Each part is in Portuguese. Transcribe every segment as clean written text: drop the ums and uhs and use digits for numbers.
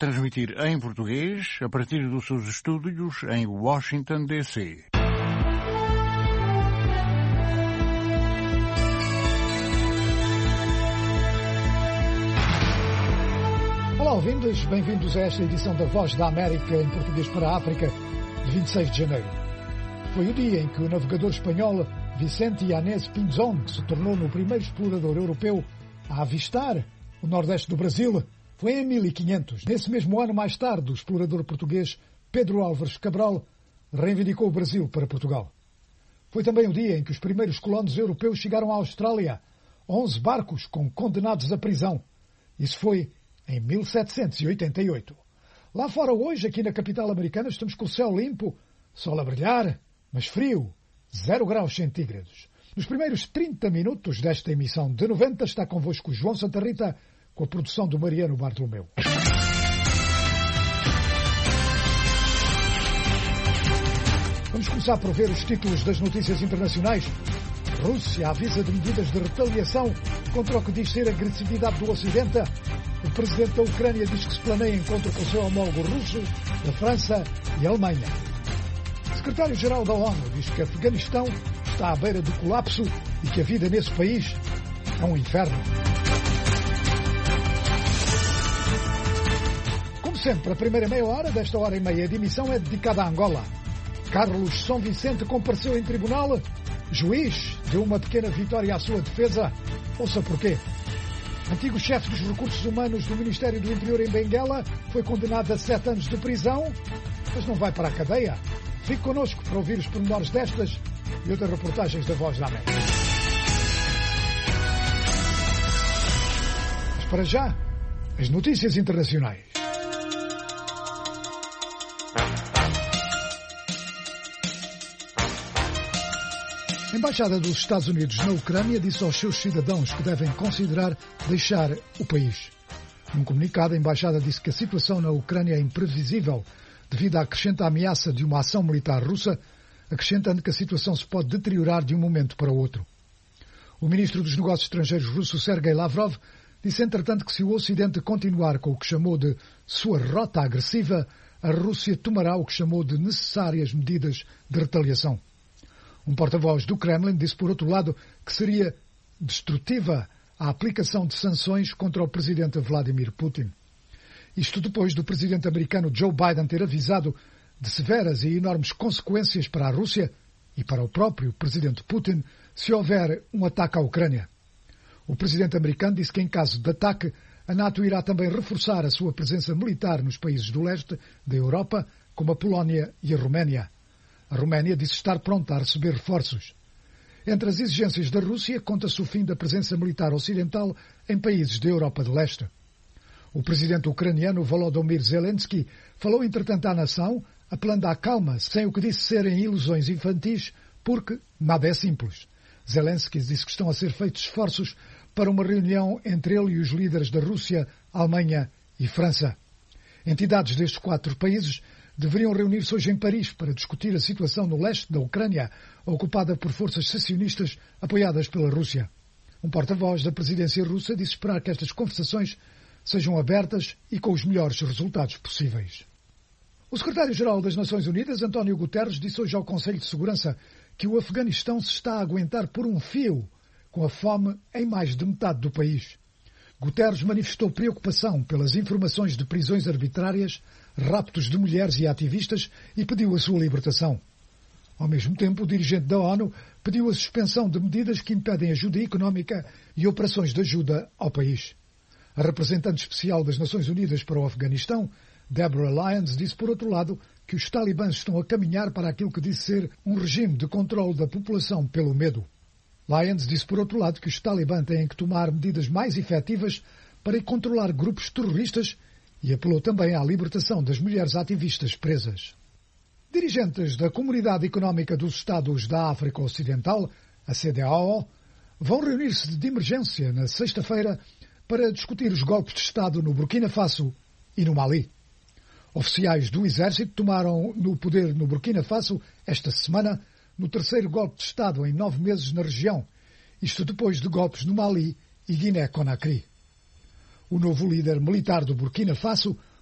transmitir em português a partir dos seus estúdios em Washington, D.C. Olá, ouvintes, bem-vindos a esta edição da Voz da América em português para a África, de 26 de janeiro. Foi o dia em que o navegador espanhol Vicente Yanez Pinzón se tornou no primeiro explorador europeu a avistar o nordeste do Brasil. Foi em 1500. Nesse mesmo ano, mais tarde, o explorador português Pedro Álvares Cabral reivindicou o Brasil para Portugal. Foi também o dia em que os primeiros colonos europeus chegaram à Austrália, 11 barcos com condenados à prisão. Isso foi em 1788. Lá fora hoje, aqui na capital americana, estamos com o céu limpo, sol a brilhar, mas frio, 0 graus centígrados. Nos primeiros 30 minutos desta emissão de 90 está convosco o João Santa Rita, com a produção do Mariano Bartolomeu. Vamos começar por ver os títulos das notícias internacionais. Rússia avisa de medidas de retaliação contra o que diz ser agressividade do Ocidente. O presidente da Ucrânia diz que se planeia encontro com o seu homólogo russo, da França e Alemanha. O secretário-geral da ONU diz que Afeganistão está à beira do colapso e que a vida nesse país é um inferno. Como sempre, a primeira meia hora desta hora e meia de emissão é dedicada a Angola. Carlos São Vicente compareceu em tribunal. Juiz deu uma pequena vitória à sua defesa. Ouça porquê. Antigo chefe dos recursos humanos do Ministério do Interior em Benguela foi condenado a 7 anos de prisão, mas não vai para a cadeia. Fique connosco para ouvir os pormenores destas e outras reportagens da Voz da América. Mas para já, as notícias internacionais. A Embaixada dos Estados Unidos na Ucrânia disse aos seus cidadãos que devem considerar deixar o país. Num comunicado, a Embaixada disse que a situação na Ucrânia é imprevisível devido à crescente ameaça de uma ação militar russa, acrescentando que a situação se pode deteriorar de um momento para o outro. O ministro dos Negócios Estrangeiros russo, Sergei Lavrov, disse entretanto que se o Ocidente continuar com o que chamou de sua rota agressiva, a Rússia tomará o que chamou de necessárias medidas de retaliação. Um porta-voz do Kremlin disse, por outro lado, que seria destrutiva a aplicação de sanções contra o presidente Vladimir Putin. Isto depois do presidente americano Joe Biden ter avisado de severas e enormes consequências para a Rússia e para o próprio presidente Putin se houver um ataque à Ucrânia. O presidente americano disse que, em caso de ataque, a NATO irá também reforçar a sua presença militar nos países do leste da Europa, como a Polónia e a Roménia. A Roménia disse estar pronta a receber reforços. Entre as exigências da Rússia, conta-se o fim da presença militar ocidental em países da Europa de Leste. O presidente ucraniano Volodymyr Zelensky falou entretanto à nação, apelando à calma, sem o que disse serem ilusões infantis, porque nada é simples. Zelensky disse que estão a ser feitos esforços para uma reunião entre ele e os líderes da Rússia, Alemanha e França. Entidades destes 4 países deveriam reunir-se hoje em Paris para discutir a situação no leste da Ucrânia, ocupada por forças secessionistas apoiadas pela Rússia. Um porta-voz da presidência russa disse esperar que estas conversações sejam abertas e com os melhores resultados possíveis. O secretário-geral das Nações Unidas, António Guterres, disse hoje ao Conselho de Segurança que o Afeganistão se está a aguentar por um fio, com a fome em mais de metade do país. Guterres manifestou preocupação pelas informações de prisões arbitrárias, raptos de mulheres e ativistas e pediu a sua libertação. Ao mesmo tempo, o dirigente da ONU pediu a suspensão de medidas que impedem ajuda económica e operações de ajuda ao país. A representante especial das Nações Unidas para o Afeganistão, Deborah Lyons, disse, por outro lado, que os talibãs estão a caminhar para aquilo que disse ser um regime de controle da população pelo medo. Lyons disse, por outro lado, que os talibãs têm que tomar medidas mais efetivas para controlar grupos terroristas e apelou também à libertação das mulheres ativistas presas. Dirigentes da Comunidade Económica dos Estados da África Ocidental, a CEDEAO, vão reunir-se de emergência na sexta-feira para discutir os golpes de Estado no Burkina Faso e no Mali. Oficiais do Exército tomaram no poder no Burkina Faso esta semana, no terceiro golpe de Estado em 9 meses na região, isto depois de golpes no Mali e Guiné-Conakry. O novo líder militar do Burkina Faso,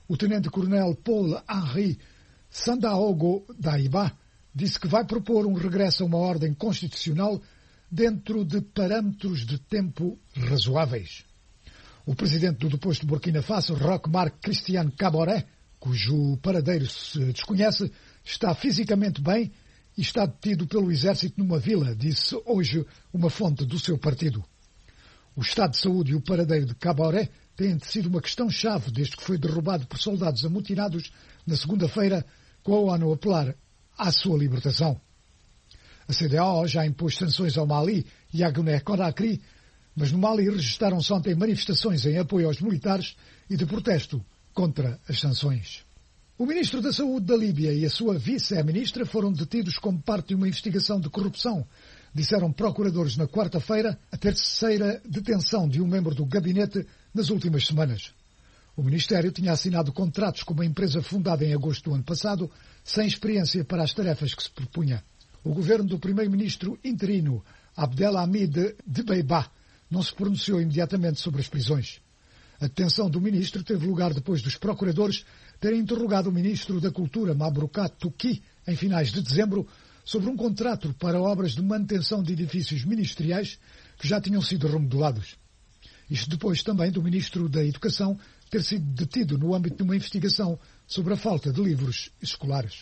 O tenente-coronel Paul-Henri Sandaogo Daiba disse que vai propor um regresso a uma ordem constitucional dentro de parâmetros de tempo razoáveis. O presidente do deposto de Burkina Faso, Roch Marc Christian Kaboré, cujo paradeiro se desconhece, está fisicamente bem e está detido pelo exército numa vila, disse hoje uma fonte do seu partido. O estado de saúde e o paradeiro de Kaboré têm sido uma questão-chave desde que foi derrubado por soldados amotinados na segunda-feira, com a ONU a apelar à sua libertação. A CEDEAO já impôs sanções ao Mali e à Guiné-Conakry, mas no Mali registaram-se ontem manifestações em apoio aos militares e de protesto contra as sanções. O ministro da Saúde da Líbia e a sua vice-ministra foram detidos como parte de uma investigação de corrupção, disseram procuradores na quarta-feira, a terceira detenção de um membro do gabinete nas últimas semanas. O Ministério tinha assinado contratos com uma empresa fundada em agosto do ano passado, sem experiência para as tarefas que se propunha. O governo do primeiro-ministro interino, Abdelhamid Dbeibah, não se pronunciou imediatamente sobre as prisões. A detenção do ministro teve lugar depois dos procuradores terem interrogado o ministro da Cultura, Mabroukat Touki, em finais de dezembro, sobre um contrato para obras de manutenção de edifícios ministeriais que já tinham sido remodelados. Isto depois também do ministro da Educação ter sido detido no âmbito de uma investigação sobre a falta de livros escolares.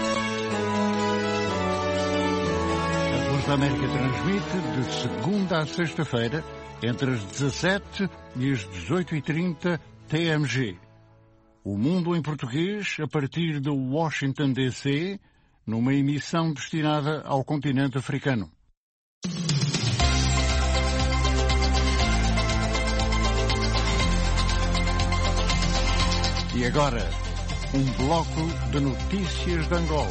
A Voz da América transmite de segunda a sexta-feira, entre as 17 e as 18h30 TMG. O Mundo em Português, a partir de Washington, D.C., numa emissão destinada ao continente africano. E agora, um bloco de notícias de Angola.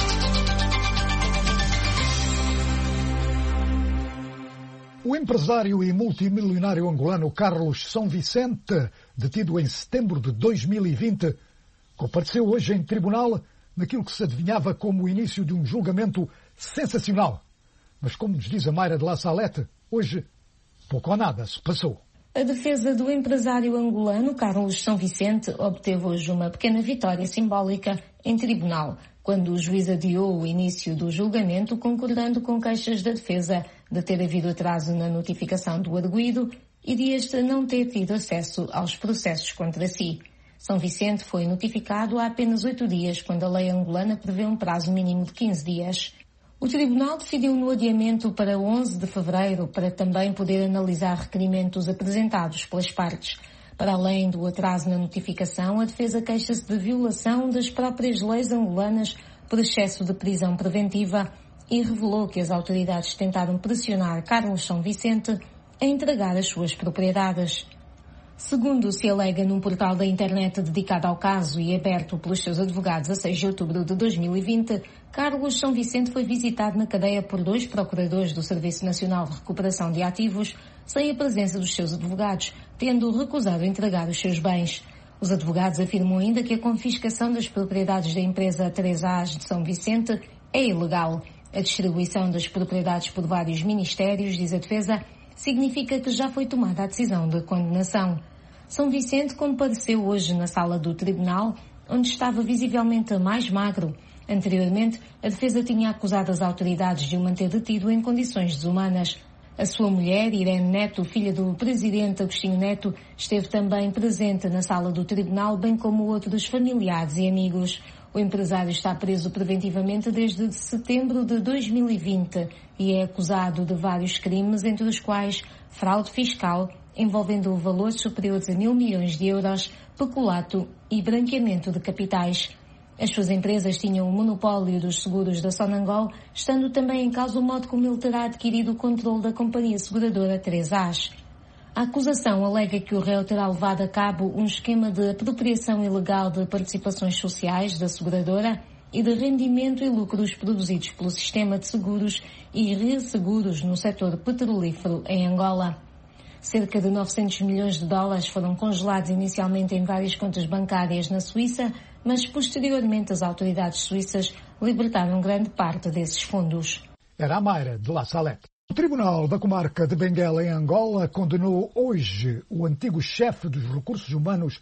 O empresário e multimilionário angolano Carlos São Vicente, detido em setembro de 2020, compareceu hoje em tribunal naquilo que se adivinhava como o início de um julgamento sensacional. Mas, como nos diz a Mayra de La Salete, hoje pouco ou nada se passou. A defesa do empresário angolano Carlos São Vicente obteve hoje uma pequena vitória simbólica em tribunal, quando o juiz adiou o início do julgamento, concordando com queixas da defesa de ter havido atraso na notificação do arguido e de este não ter tido acesso aos processos contra si. São Vicente foi notificado há apenas 8 dias, quando a lei angolana prevê um prazo mínimo de 15 dias. O tribunal decidiu no adiamento para 11 de fevereiro para também poder analisar requerimentos apresentados pelas partes. Para além do atraso na notificação, a defesa queixa-se de violação das próprias leis angolanas por excesso de prisão preventiva e revelou que as autoridades tentaram pressionar Carlos São Vicente a entregar as suas propriedades. Segundo se alega num portal da internet dedicado ao caso e aberto pelos seus advogados a 6 de outubro de 2020, Carlos São Vicente foi visitado na cadeia por 2 procuradores do Serviço Nacional de Recuperação de Ativos, sem a presença dos seus advogados, tendo recusado entregar os seus bens. Os advogados afirmam ainda que a confiscação das propriedades da empresa 3As de São Vicente é ilegal. A distribuição das propriedades por vários ministérios, diz a defesa, significa que já foi tomada a decisão de condenação. São Vicente compareceu hoje na sala do tribunal, onde estava visivelmente mais magro. Anteriormente, a defesa tinha acusado as autoridades de o manter detido em condições desumanas. A sua mulher, Irene Neto, filha do presidente Agostinho Neto, esteve também presente na sala do tribunal, bem como outros familiares e amigos. O empresário está preso preventivamente desde setembro de 2020 e é acusado de vários crimes, entre os quais fraude fiscal, envolvendo valores superiores a 1.000 milhões de euros, peculato e branqueamento de capitais. As suas empresas tinham o monopólio dos seguros da Sonangol, estando também em causa o modo como ele terá adquirido o controle da companhia seguradora 3As. A acusação alega que o réu terá levado a cabo um esquema de apropriação ilegal de participações sociais da seguradora e de rendimento e lucros produzidos pelo sistema de seguros e resseguros no setor petrolífero em Angola. Cerca de 900 milhões de dólares foram congelados inicialmente em várias contas bancárias na Suíça, mas posteriormente as autoridades suíças libertaram grande parte desses fundos. Era a Mayra de La Salete. O Tribunal da Comarca de Benguela, em Angola, condenou hoje o antigo chefe dos recursos humanos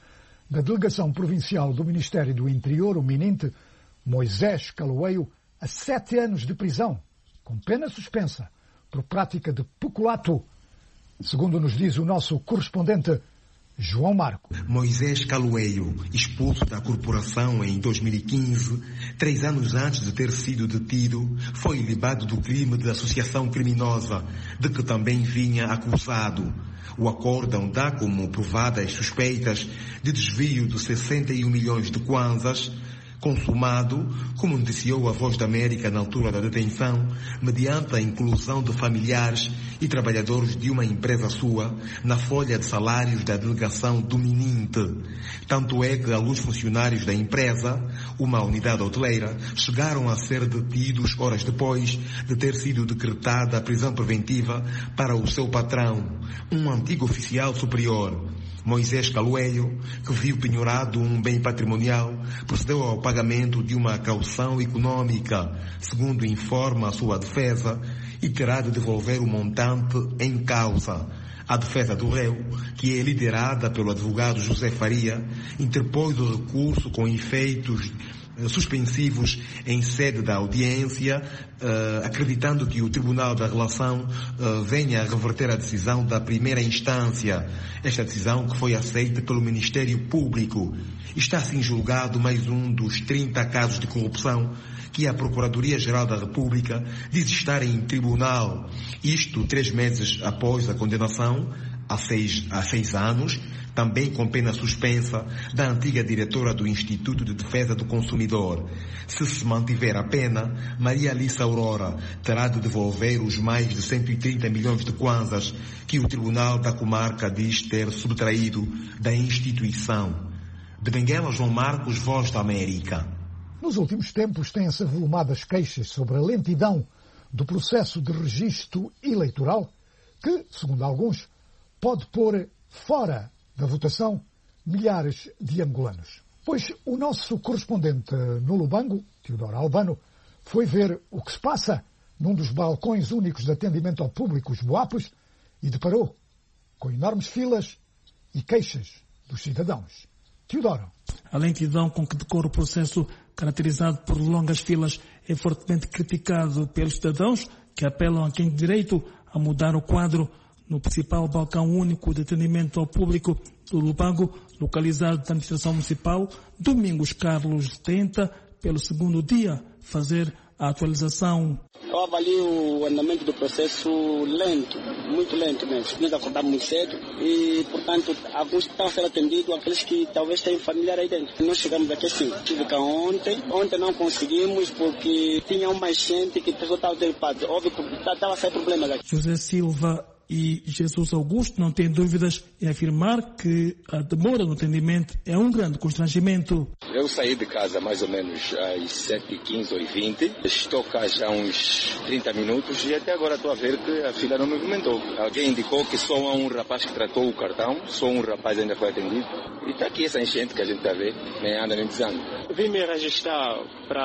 da Delegação Provincial do Ministério do Interior, o MININT, Moisés Caloeiro, a 7 anos de prisão, com pena suspensa, por prática de peculato, segundo nos diz o nosso correspondente João Marco. Moisés Caloeiro, expulso da corporação em 2015, 3 anos antes de ter sido detido, foi libado do crime de associação criminosa, de que também vinha acusado. O acórdão dá como provadas suspeitas de desvio de 61 milhões de kwanzas, consumado, como noticiou a Voz da América na altura da detenção, mediante a inclusão de familiares e trabalhadores de uma empresa sua na folha de salários da delegação do MININT. Tanto é que alguns funcionários da empresa, uma unidade hoteleira, chegaram a ser detidos horas depois de ter sido decretada a prisão preventiva para o seu patrão, um antigo oficial superior. Moisés Caloeiro, que viu penhorado um bem patrimonial, procedeu ao pagamento de uma caução econômica, segundo informa a sua defesa, e terá de devolver o montante em causa. A defesa do réu, que é liderada pelo advogado José Faria, interpôs o recurso com efeitos suspensivos em sede da audiência, acreditando que o Tribunal da Relação venha a reverter a decisão da primeira instância. Esta decisão, que foi aceita pelo Ministério Público, está assim julgado mais um dos 30 casos de corrupção que a Procuradoria-Geral da República diz estar em tribunal. Isto 3 meses após a condenação, há 6 anos, também com pena suspensa, da antiga diretora do Instituto de Defesa do Consumidor. Se mantiver a pena, Maria Alice Aurora terá de devolver os mais de 130 milhões de kwanzas que o Tribunal da Comarca diz ter subtraído da instituição. De Benguela, João Marcos, Voz da América. Nos últimos tempos têm-se avolumado as queixas sobre a lentidão do processo de registro eleitoral que, segundo alguns, pode pôr fora da votação milhares de angolanos. Pois o nosso correspondente no Lubango, Teodoro Albano, foi ver o que se passa num dos balcões únicos de atendimento ao público, os BOAPs, e deparou com enormes filas e queixas dos cidadãos. Teodoro. A lentidão com que decorre o processo, caracterizado por longas filas, é fortemente criticado pelos cidadãos que apelam a quem tem direito a mudar o quadro no principal balcão único de atendimento ao público do Lubango, localizado na administração municipal. Domingos Carlos tenta, pelo segundo dia, fazer a atualização. Eu avalio o andamento do processo lento, muito lento mesmo. Nós acordamos muito cedo e, portanto, alguns estão a ser atendidos, aqueles que talvez tenham familiar aí dentro. Nós chegamos aqui assim, tive cá ontem não conseguimos porque tinha uma enchente que a pessoa estava derrubada. Óbvio que estava a sair problemas aqui. José Silva e Jesus Augusto não têm dúvidas em afirmar que a demora no atendimento é um grande constrangimento. Eu saí de casa mais ou menos às 7h15 ou 20. Estou cá já uns 30 minutos e até agora estou a ver que a fila não movimentou. Alguém indicou que só há um rapaz que tratou o cartão, só um rapaz ainda foi atendido. E está aqui essa enchente que a gente está a ver, nem anda nem desanda. Vim me registrar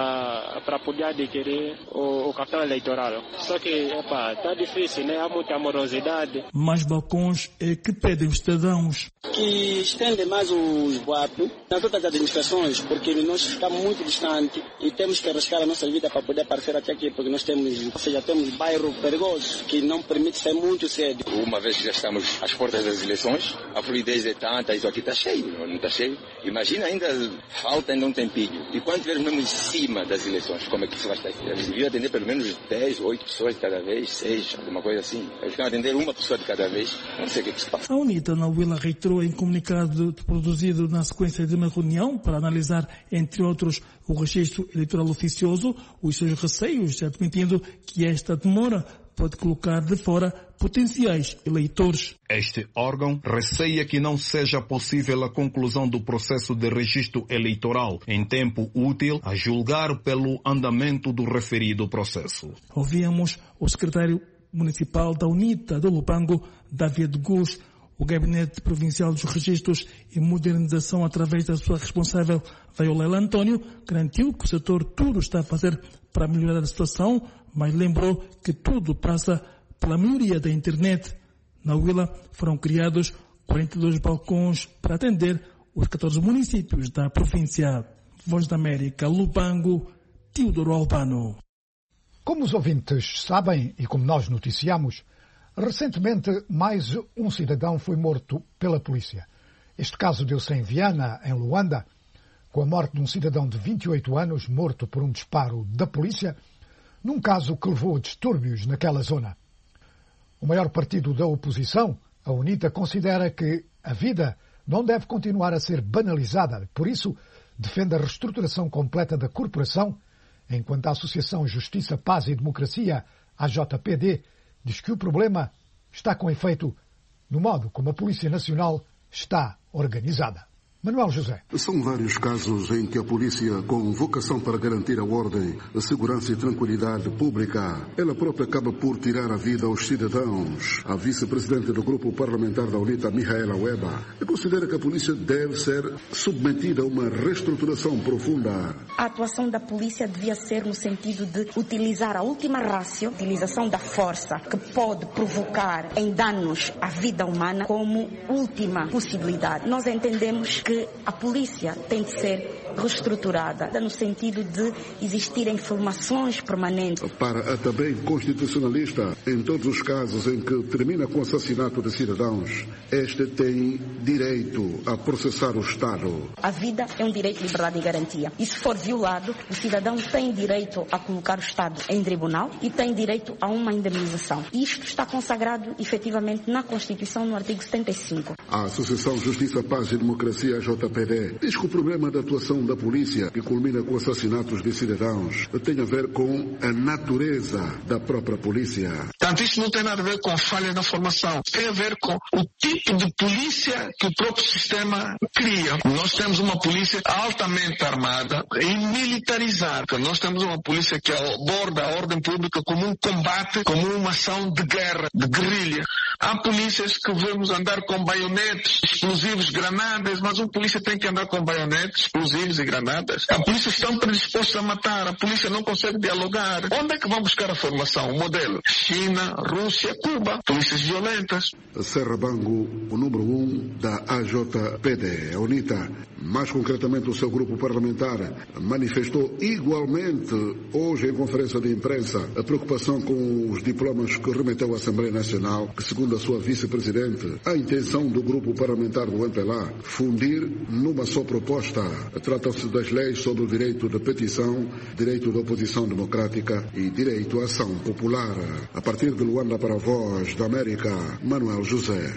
para poder adquirir o cartão eleitoral. Só que, está difícil, né? Há muita morosidade. Mais balcões é que pedem os cidadãos que estendem mais os BOAP nas outras administrações, porque nós ficamos muito distantes e temos que arriscar a nossa vida para poder aparecer até aqui, porque nós temos, ou seja, temos bairro perigoso que não permite sair muito cedo. Uma vez que já estamos às portas das eleições, a fluidez é tanta, isso aqui está cheio, não está cheio? Imagina ainda, falta ainda um tempinho. E quando estivermos mesmo em cima das eleições, como é que isso vai estar? Eles deviam atender pelo menos 10, 8 pessoas de cada vez, 6, alguma coisa assim. Eles estão a atender uma pessoa de cada vez, não sei o que se passa. A UNITA na Huila reiterou em comunicado produzido na sequência de uma reunião para analisar, entre outros, o registro eleitoral oficioso, os seus receios, admitindo que esta demora pode colocar de fora potenciais eleitores. Este órgão receia que não seja possível a conclusão do processo de registro eleitoral em tempo útil a julgar pelo andamento do referido processo. Ouvíamos o secretário municipal da UNITA do Lubango, David Gus. O Gabinete Provincial dos Registros e Modernização, através da sua responsável, Violela António, garantiu que o setor tudo está a fazer para melhorar a situação, mas lembrou que tudo passa pela melhoria da internet. Na Huila foram criados 42 balcões para atender os 14 municípios da província. Voz da América, Lubango, Teodoro Albano. Como os ouvintes sabem e como nós noticiamos, recentemente mais um cidadão foi morto pela polícia. Este caso deu-se em Viana, em Luanda, com a morte de um cidadão de 28 anos morto por um disparo da polícia, num caso que levou a distúrbios naquela zona. O maior partido da oposição, a UNITA, considera que a vida não deve continuar a ser banalizada. Por isso, defende a reestruturação completa da corporação, enquanto a Associação Justiça, Paz e Democracia, AJPD, diz que o problema está com efeito no modo como a Polícia Nacional está organizada. Manuel José. São vários casos em que a polícia, com vocação para garantir a ordem, a segurança e tranquilidade pública, ela própria acaba por tirar a vida aos cidadãos. A vice-presidente do grupo parlamentar da UNITA, Mihaela Weba, considera que a polícia deve ser submetida a uma reestruturação profunda. A atuação da polícia devia ser no sentido de utilizar a última rácio, utilização da força, que pode provocar em danos à vida humana, como última possibilidade. Nós entendemos que a polícia tem de ser reestruturada no sentido de existirem informações permanentes. Para a também constitucionalista, em todos os casos em que termina com o assassinato de cidadãos, este tem direito a processar o Estado. A vida é um direito de liberdade e garantia. E se for violado, o cidadão tem direito a colocar o Estado em tribunal e tem direito a uma indemnização. Isto está consagrado efetivamente na Constituição, no artigo 75. A Associação Justiça, Paz e Democracia, JPD, diz que o problema da atuação da polícia, que culmina com assassinatos de cidadãos, tem a ver com a natureza da própria polícia. Portanto, isso não tem nada a ver com a falha na formação. Tem a ver com o tipo de polícia que o próprio sistema cria. Nós temos uma polícia altamente armada e militarizada. Nós temos uma polícia que aborda a ordem pública como um combate, como uma ação de guerra, de guerrilha. Há polícias que vemos andar com baionetes, explosivos, granadas, mas uma polícia tem que andar com baionetes, explosivos e granadas. A polícia está predisposta a matar, a polícia não consegue dialogar. Onde é que vão buscar a formação? O modelo? China, Rússia, Cuba, polícias violentas. Serra Bango, o número 1 da AJPD, a UNITA, mais concretamente o seu grupo parlamentar, manifestou igualmente hoje em conferência de imprensa a preocupação com os diplomas que remeteu à Assembleia Nacional, que segundo a sua vice-presidente, a intenção do grupo parlamentar do MPLA fundir numa só proposta. Trata-se das leis sobre o direito de petição, direito de oposição democrática e direito à ação popular. A partir de Luanda para a Voz da América, Manuel José.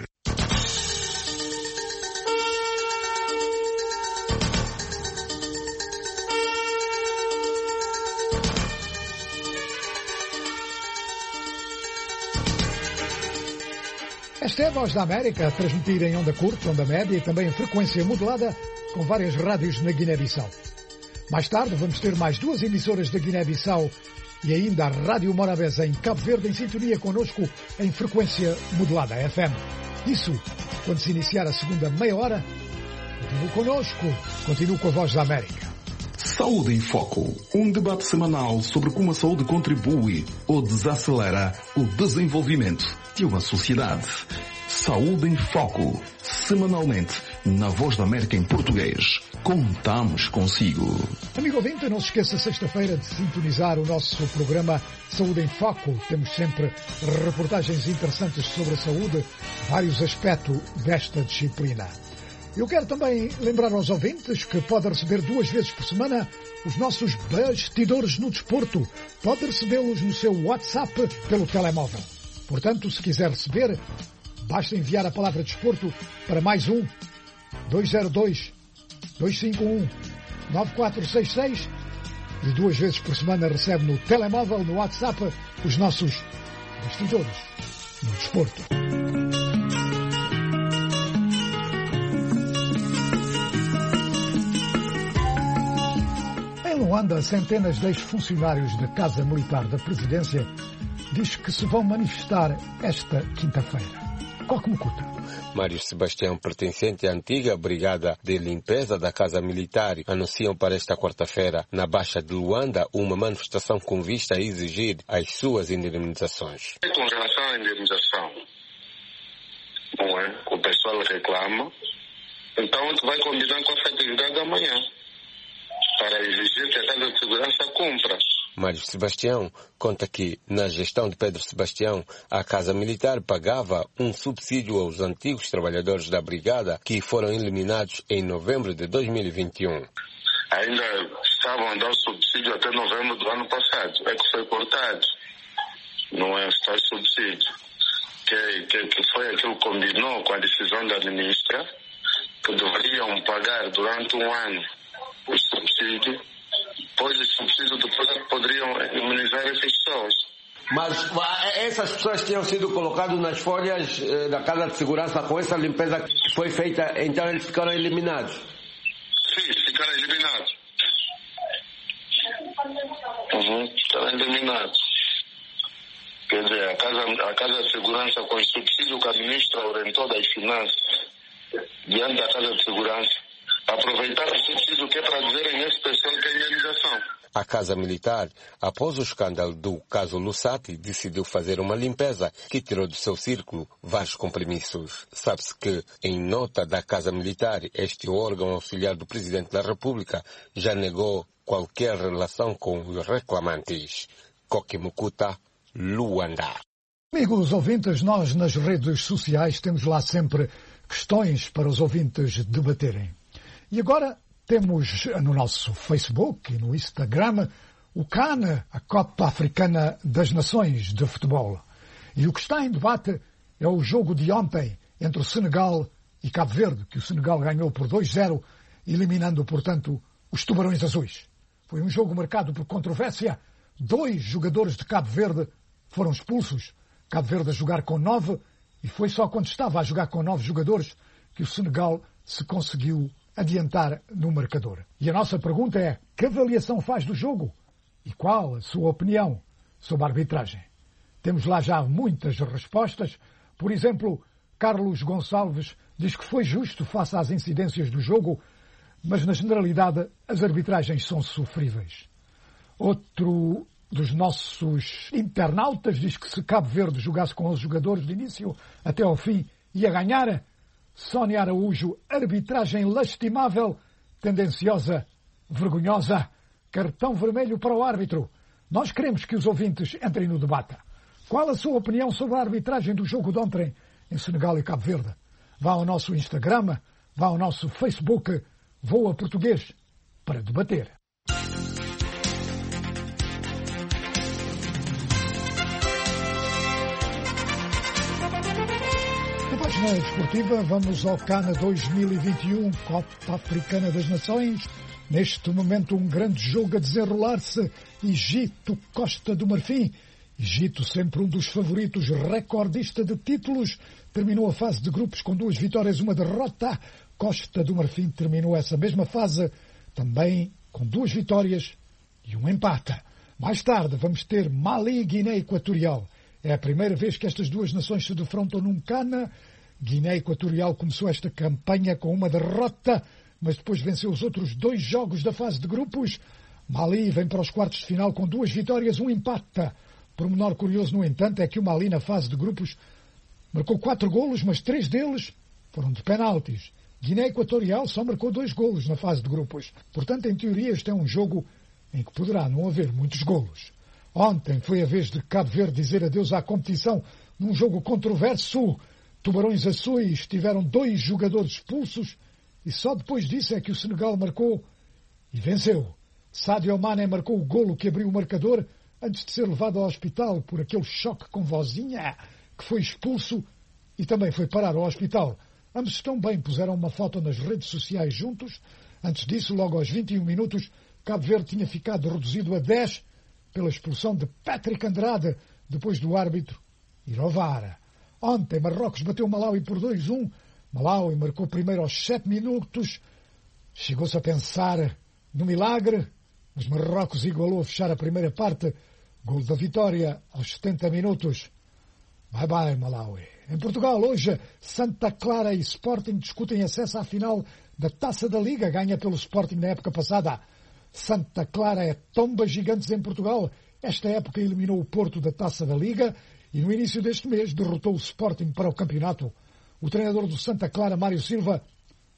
Esta é a Voz da América, a transmitir em onda curta, onda média e também em frequência modulada, com várias rádios na Guiné-Bissau. Mais tarde vamos ter mais 2 emissoras da Guiné-Bissau e ainda a Rádio Morabeza em Cabo Verde em sintonia connosco em frequência modulada FM. Isso, quando se iniciar a segunda meia hora, continue connosco, continue com a Voz da América. Saúde em Foco, um debate semanal sobre como a saúde contribui ou desacelera o desenvolvimento de uma sociedade. Saúde em Foco, semanalmente, na Voz da América em português. Contamos consigo. Amigo ouvinte, não se esqueça sexta-feira de sintonizar o nosso programa Saúde em Foco. Temos sempre reportagens interessantes sobre a saúde, vários aspectos desta disciplina. Eu quero também lembrar aos ouvintes que pode receber 2 vezes por semana os nossos bastidores no desporto. Pode recebê-los no seu WhatsApp pelo telemóvel. Portanto, se quiser receber, basta enviar a palavra desporto para mais 202-251-9466 e 2 vezes por semana recebe no telemóvel, no WhatsApp, os nossos bastidores no desporto. Em Luanda, centenas de ex-funcionários da Casa Militar da Presidência diz que se vão manifestar esta quinta-feira. Coque-Mucuta. Mário Sebastião, pertencente à antiga Brigada de Limpeza da Casa Militar, anunciam para esta quarta-feira, na Baixa de Luanda, uma manifestação com vista a exigir as suas indemnizações. Com relação à indemnização, o pessoal reclama Então, tu vai combinar com essa atividade amanhã, para exigir que a Casa de Segurança cumpra. Mário Sebastião conta que, na gestão de Pedro Sebastião, a Casa Militar pagava um subsídio aos antigos trabalhadores da Brigada que foram eliminados em novembro de 2021. Ainda estavam a dar subsídio até novembro do ano passado. É que foi cortado. Não é só subsídio. Que foi aquilo que combinou com a decisão da ministra, que deveriam pagar durante um ano o subsídio. Depois do subsídio, depois poderiam imunizar essas pessoas. Mas essas pessoas tinham sido colocadas nas folhas da Casa de Segurança com essa limpeza que foi feita, então eles ficaram eliminados? Sim, ficaram eliminados. Ficaram eliminados. Quer dizer, a Casa de Segurança, com o subsídio que a ministra orientou das finanças, diante da Casa de Segurança, aproveitar o subsídio que é para dizerem nesse pessoal que é indenização. A Casa Militar, após o escândalo do caso Lussati, decidiu fazer uma limpeza que tirou do seu círculo vários compromissos. Sabe-se que, em nota da Casa Militar, este órgão auxiliar do Presidente da República já negou qualquer relação com os reclamantes. Koki Mukuta, Luanda. Amigos ouvintes, nós nas redes sociais temos lá sempre questões para os ouvintes debaterem. E agora temos no nosso Facebook e no Instagram o CAN, a Copa Africana das Nações de Futebol. E o que está em debate é o jogo de ontem entre o Senegal e Cabo Verde, que o Senegal ganhou por 2-0, eliminando, portanto, os Tubarões Azuis. Foi um jogo marcado por controvérsia. 2 jogadores de Cabo Verde foram expulsos. Cabo Verde a jogar com 9, e foi só quando estava a jogar com 9 jogadores que o Senegal se conseguiu adiantar no marcador. E a nossa pergunta é: que avaliação faz do jogo? E qual a sua opinião sobre a arbitragem? Temos lá já muitas respostas. Por exemplo, Carlos Gonçalves diz que foi justo face às incidências do jogo, mas na generalidade as arbitragens são sofríveis. Outro dos nossos internautas diz que se Cabo Verde jogasse com 11 jogadores de início até ao fim ia ganhar. Sónia Araújo, arbitragem lastimável, tendenciosa, vergonhosa, cartão vermelho para o árbitro. Nós queremos que os ouvintes entrem no debate. Qual a sua opinião sobre a arbitragem do jogo de ontem em Senegal e Cabo Verde? Vá ao nosso Instagram, vá ao nosso Facebook, Voa Português, para debater. Na página desportiva, vamos ao CAN 2021, Copa Africana das Nações. Neste momento, um grande jogo a desenrolar-se. Egito, Costa do Marfim. Egito, sempre um dos favoritos, recordista de títulos, terminou a fase de grupos com 2 vitórias e 1 derrota. Costa do Marfim terminou essa mesma fase também com 2 vitórias e 1 empate. Mais tarde vamos ter Mali e Guiné Equatorial. É a primeira vez que estas 2 nações se defrontam num CAN. Guiné Equatorial começou esta campanha com 1 derrota, mas depois venceu os outros 2 jogos da fase de grupos. Mali vem para os quartos de final com 2 vitórias, 1 empate. Pormenor curioso, no entanto, é que o Mali na fase de grupos marcou 4 golos, mas 3 deles foram de penaltis. Guiné Equatorial só marcou 2 golos na fase de grupos. Portanto, em teoria, este é um jogo em que poderá não haver muitos golos. Ontem foi a vez de Cabo Verde dizer adeus à competição num jogo controverso. Tubarões Azuis tiveram 2 jogadores expulsos e só depois disso é que o Senegal marcou e venceu. Sadio Mané marcou o golo que abriu o marcador antes de ser levado ao hospital por aquele choque com vozinha, que foi expulso e também foi parar ao hospital. Ambos estão bem, puseram uma foto nas redes sociais juntos. Antes disso, logo aos 21 minutos, Cabo Verde tinha ficado reduzido a 10 pela expulsão de Patrick Andrade, depois do árbitro ir ao VAR. Ontem, Marrocos bateu Malawi por 2-1. Malawi marcou primeiro aos 7 minutos. Chegou-se a pensar no milagre, mas Marrocos igualou a fechar a primeira parte. Gol da vitória aos 70 minutos. Bye-bye, Malawi. Em Portugal, hoje, Santa Clara e Sporting discutem acesso à final da Taça da Liga, ganha pelo Sporting na época passada. Santa Clara é tomba gigantes em Portugal. Esta época eliminou o Porto da Taça da Liga e no início deste mês derrotou o Sporting para o campeonato. O treinador do Santa Clara, Mário Silva,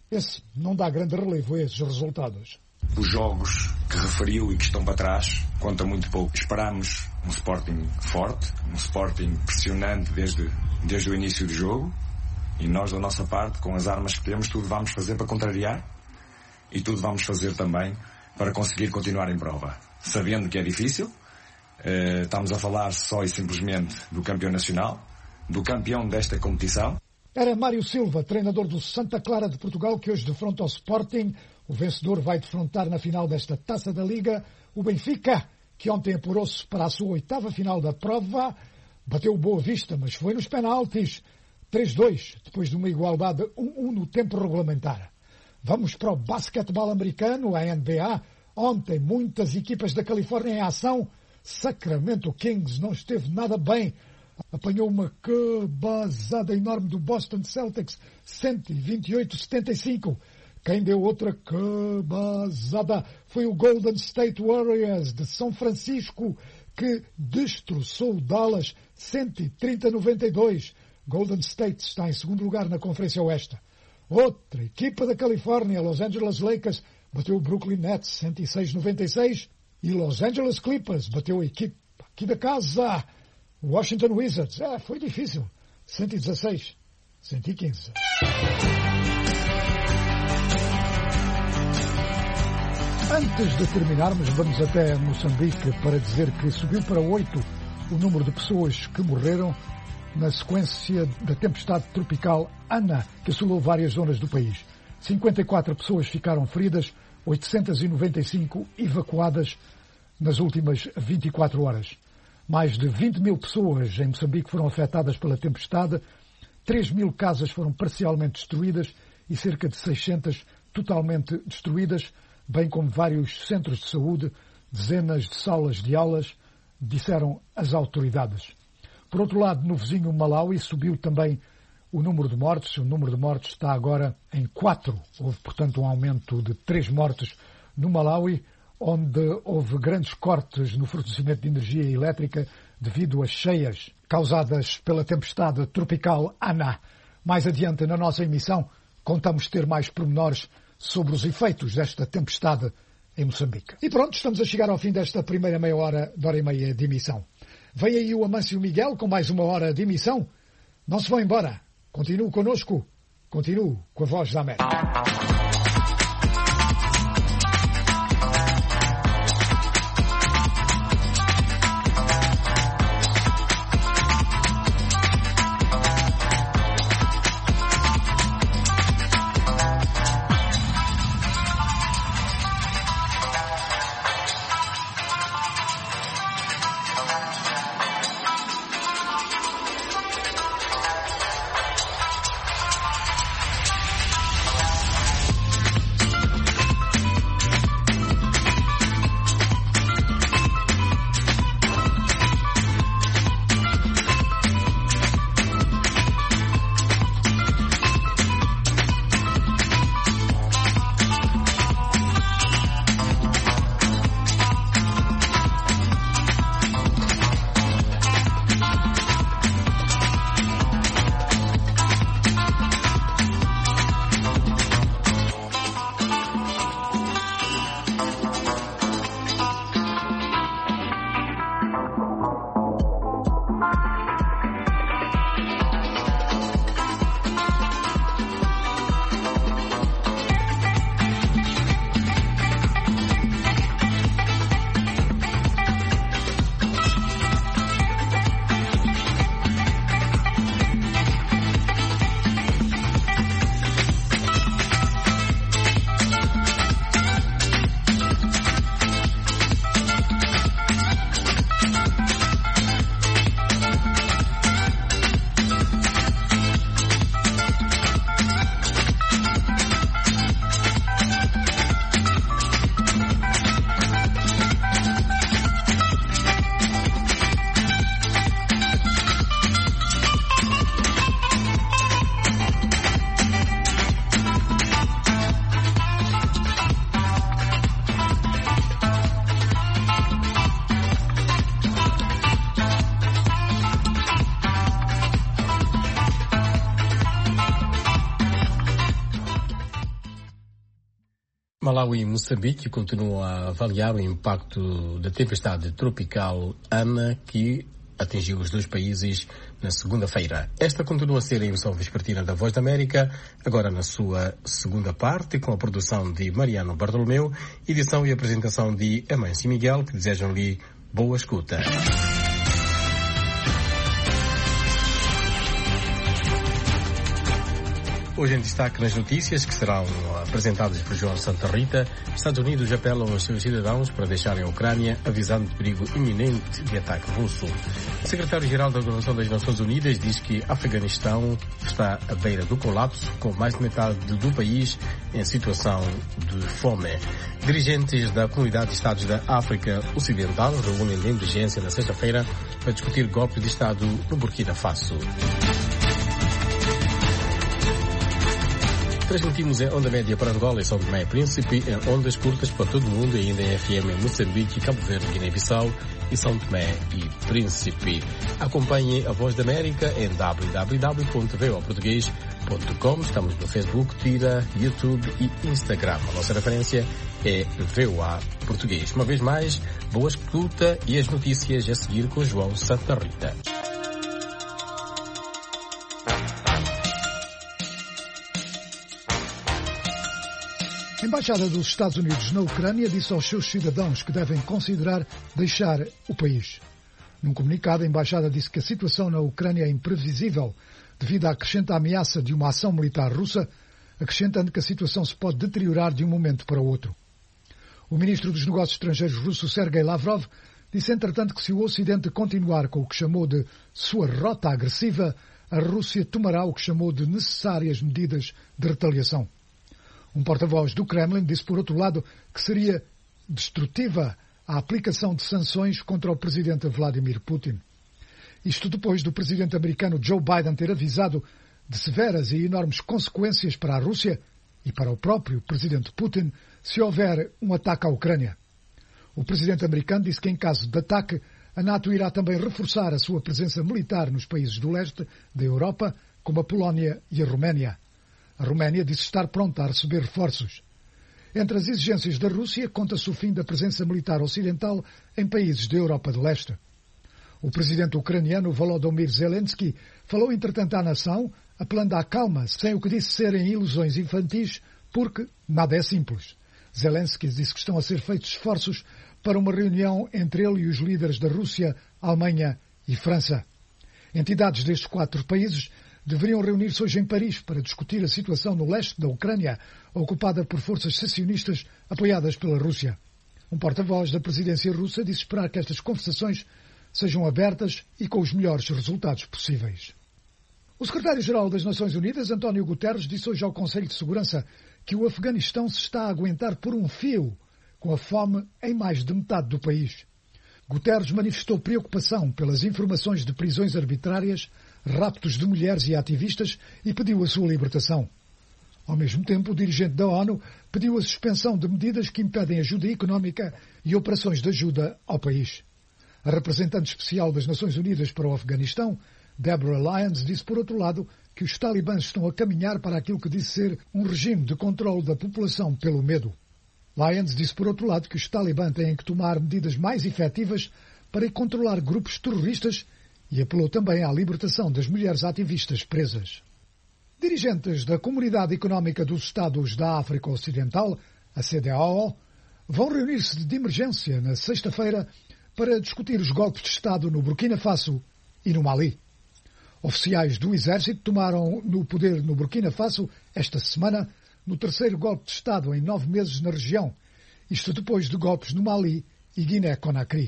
Esse não dá grande relevo a esses resultados. Os jogos que referiu e que estão para trás contam muito pouco. Esperámos um Sporting forte, um Sporting pressionante desde o início do jogo, e nós, da nossa parte, com as armas que temos, tudo vamos fazer para contrariar e tudo vamos fazer também para conseguir continuar em prova. Sabendo que é difícil, estamos a falar só e simplesmente do campeão nacional, do campeão desta competição. Era Mário Silva, treinador do Santa Clara de Portugal, que hoje defronta o Sporting. O vencedor vai defrontar na final desta Taça da Liga o Benfica, que ontem apurou-se para a sua 8ª final da prova. Bateu o Boa Vista, mas foi nos penaltis. 3-2, depois de uma igualdade 1-1 no tempo regulamentar. Vamos para o basquetebol americano, a NBA. Ontem, muitas equipas da Califórnia em ação. Sacramento Kings não esteve nada bem. Apanhou uma cabazada enorme do Boston Celtics, 128-75. Quem deu outra cabazada foi o Golden State Warriors de São Francisco, que destroçou o Dallas, 130-92. Golden State está em segundo lugar na Conferência Oeste. Outra equipa da Califórnia, Los Angeles Lakers, bateu o Brooklyn Nets, 106-96. E Los Angeles Clippers bateu a equipe aqui da casa, Washington Wizards. Foi difícil. 116-115. Antes de terminarmos, vamos até Moçambique para dizer que subiu para 8 o número de pessoas que morreram na sequência da tempestade tropical Ana, que assolou várias zonas do país. 54 pessoas ficaram feridas, 895 evacuadas nas últimas 24 horas. Mais de 20 mil pessoas em Moçambique foram afetadas pela tempestade, 3 mil casas foram parcialmente destruídas e cerca de 600 totalmente destruídas, bem como vários centros de saúde, dezenas de salas de aulas, disseram as autoridades. Por outro lado, no vizinho Malawi subiu também o número de mortes. O número de mortes está agora em 4. Houve, portanto, um aumento de 3 mortes no Malawi, onde houve grandes cortes no fornecimento de energia elétrica devido às cheias causadas pela tempestade tropical Ana. Mais adiante na nossa emissão, contamos ter mais pormenores sobre os efeitos desta tempestade em Moçambique. E pronto, estamos a chegar ao fim desta primeira meia hora, de hora e meia de emissão. Vem aí o Amâncio Miguel com mais uma hora de emissão. Não se vão embora. Continue connosco. Continue com a Voz da América. Malawi e Moçambique continuam a avaliar o impacto da tempestade tropical Ana, que atingiu os dois países na segunda-feira. Esta continua a ser a emissão vespertina da Voz da América, agora na sua segunda parte, com a produção de Mariano Bartolomeu, edição e apresentação de Amâncio Miguel, que desejam-lhe boa escuta. Hoje em destaque nas notícias que serão apresentadas por João Santa Rita, Estados Unidos apelam aos seus cidadãos para deixarem a Ucrânia, avisando de perigo iminente de ataque russo. O secretário-geral da Organização das Nações Unidas diz que Afeganistão está à beira do colapso, com mais de metade do país em situação de fome. Dirigentes da Comunidade de Estados da África Ocidental reúnem de emergência na sexta-feira para discutir golpe de Estado no Burkina Faso. Transmitimos em onda média para Angola e São Tomé e Príncipe, em ondas curtas para todo o mundo e ainda em FM em Moçambique, Cabo Verde, Guiné-Bissau e São Tomé e Príncipe. Acompanhe a Voz da América em www.voaportugues.com. Estamos no Facebook, Twitter, YouTube e Instagram. A nossa referência é VOA Português. Uma vez mais, boa escuta e as notícias a seguir com João Santa Rita. A Embaixada dos Estados Unidos na Ucrânia disse aos seus cidadãos que devem considerar deixar o país. Num comunicado, a Embaixada disse que a situação na Ucrânia é imprevisível devido à crescente ameaça de uma ação militar russa, acrescentando que a situação se pode deteriorar de um momento para o outro. O ministro dos Negócios Estrangeiros russo, Sergei Lavrov, disse entretanto que se o Ocidente continuar com o que chamou de sua rota agressiva, a Rússia tomará o que chamou de necessárias medidas de retaliação. Um porta-voz do Kremlin disse, por outro lado, que seria destrutiva a aplicação de sanções contra o presidente Vladimir Putin. Isto depois do presidente americano Joe Biden ter avisado de severas e enormes consequências para a Rússia e para o próprio presidente Putin se houver um ataque à Ucrânia. O presidente americano disse que, em caso de ataque, a NATO irá também reforçar a sua presença militar nos países do leste da Europa, como a Polónia e a Roménia. A Roménia disse estar pronta a receber reforços. Entre as exigências da Rússia, conta-se o fim da presença militar ocidental em países da Europa do Leste. O presidente ucraniano Volodymyr Zelensky falou, entretanto, à nação, apelando à calma, sem o que disse serem ilusões infantis, porque nada é simples. Zelensky disse que estão a ser feitos esforços para uma reunião entre ele e os líderes da Rússia, Alemanha e França. Entidades destes 4 países deveriam reunir-se hoje em Paris para discutir a situação no leste da Ucrânia, ocupada por forças secessionistas apoiadas pela Rússia. Um porta-voz da presidência russa disse esperar que estas conversações sejam abertas e com os melhores resultados possíveis. O secretário-geral das Nações Unidas, António Guterres, disse hoje ao Conselho de Segurança que o Afeganistão se está a aguentar por um fio, com a fome em mais de metade do país. Guterres manifestou preocupação pelas informações de prisões arbitrárias, raptos de mulheres e ativistas e pediu a sua libertação. Ao mesmo tempo, o dirigente da ONU pediu a suspensão de medidas que impedem ajuda económica e operações de ajuda ao país. A representante especial das Nações Unidas para o Afeganistão, Deborah Lyons, disse, por outro lado, que os talibãs estão a caminhar para aquilo que disse ser um regime de controle da população pelo medo. Lyons disse, por outro lado, que os talibãs têm que tomar medidas mais efetivas para controlar grupos terroristas e apelou também à libertação das mulheres ativistas presas. Dirigentes da Comunidade Económica dos Estados da África Ocidental, a CEDEAO, vão reunir-se de emergência na sexta-feira para discutir os golpes de Estado no Burkina Faso e no Mali. Oficiais do Exército tomaram no poder no Burkina Faso esta semana, no terceiro golpe de Estado em 9 meses na região, isto depois de golpes no Mali e Guiné-Conakry.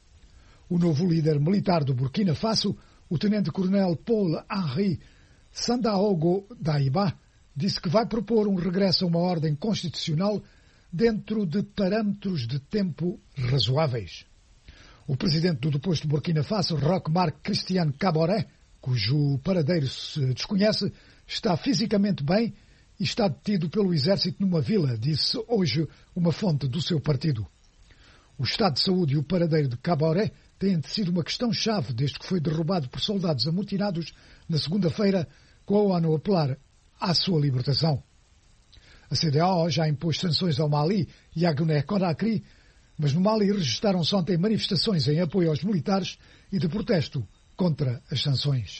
O novo líder militar do Burkina Faso, o tenente-coronel Paul-Henri Sandaogo Daiba, disse que vai propor um regresso a uma ordem constitucional dentro de parâmetros de tempo razoáveis. O presidente do deposto Burkina Faso, Roch Marc Christian Kaboré, cujo paradeiro se desconhece, está fisicamente bem e está detido pelo exército numa vila, disse hoje uma fonte do seu partido. O estado de saúde e o paradeiro de Kaboré têm sido uma questão-chave desde que foi derrubado por soldados amotinados na segunda-feira, com a ONU a apelar à sua libertação. A CEDEAO já impôs sanções ao Mali e à Guiné-Conakry, mas no Mali registaram-se ontem manifestações em apoio aos militares e de protesto contra as sanções.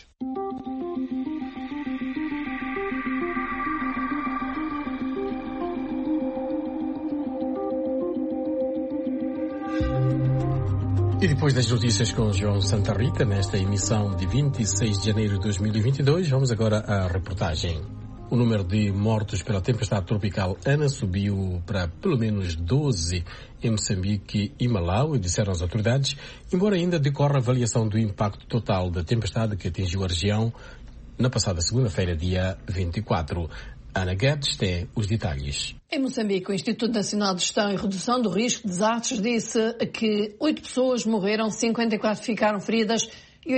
E depois das notícias com João Santa Rita, nesta emissão de 26 de janeiro de 2022, vamos agora à reportagem. O número de mortos pela tempestade tropical Ana subiu para pelo menos 12 em Moçambique e Malawi, disseram as autoridades, embora ainda decorra a avaliação do impacto total da tempestade que atingiu a região na passada segunda-feira, dia 24. Ana Guedes tem os detalhes. Em Moçambique, o Instituto Nacional de Gestão e Redução do Risco de Desastres disse que 8 pessoas morreram, 54 ficaram feridas e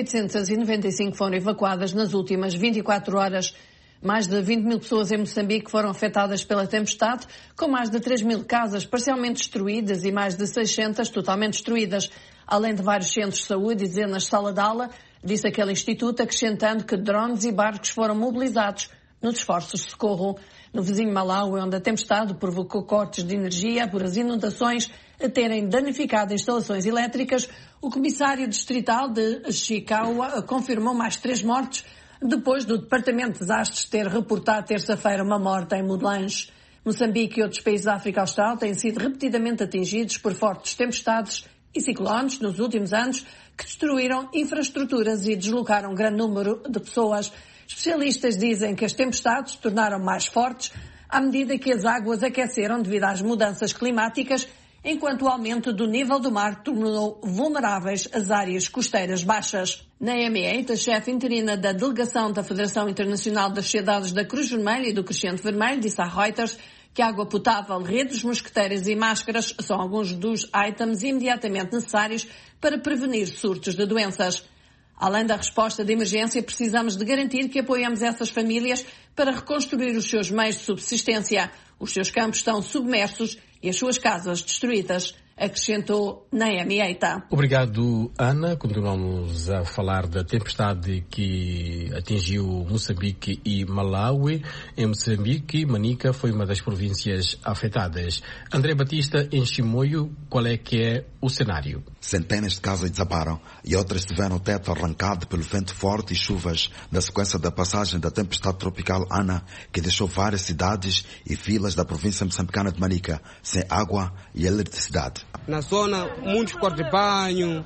895 foram evacuadas nas últimas 24 horas. Mais de 20 mil pessoas em Moçambique foram afetadas pela tempestade, com mais de 3 mil casas parcialmente destruídas e mais de 600 totalmente destruídas, além de vários centros de saúde e dezenas de sala de aula, disse aquele instituto, acrescentando que drones e barcos foram mobilizados nos esforços de socorro. No vizinho Malawi, onde a tempestade provocou cortes de energia por as inundações a terem danificado instalações elétricas, o comissário distrital de Chikawa confirmou mais 3 mortes, depois do Departamento de Desastres ter reportado terça-feira uma morte em Mudelange. Moçambique e outros países da África Austral têm sido repetidamente atingidos por fortes tempestades e ciclones nos últimos anos que destruíram infraestruturas e deslocaram um grande número de pessoas. Especialistas dizem que as tempestades se tornaram mais fortes à medida que as águas aqueceram devido às mudanças climáticas, enquanto o aumento do nível do mar tornou vulneráveis as áreas costeiras baixas. Naomi Eita, chefe interina da delegação da Federação Internacional das Sociedades da Cruz Vermelha e do Crescente Vermelho, disse à Reuters que água potável, redes mosquiteiras e máscaras são alguns dos itens imediatamente necessários para prevenir surtos de doenças. Além da resposta de emergência, precisamos de garantir que apoiamos essas famílias para reconstruir os seus meios de subsistência. Os seus campos estão submersos e as suas casas destruídas, acrescentou Naomi Eita. Obrigado, Ana. Continuamos a falar da tempestade que atingiu Moçambique e Malawi. Em Moçambique, Manica foi uma das províncias afetadas. André Batista, em Chimoio, qual é que é o cenário? Centenas de casas desabaram e outras tiveram o teto arrancado pelo vento forte e chuvas na sequência da passagem da tempestade tropical Ana, que deixou várias cidades e vilas da província moçambicana de Manica sem água e eletricidade. Na zona, muitos quartos de banho,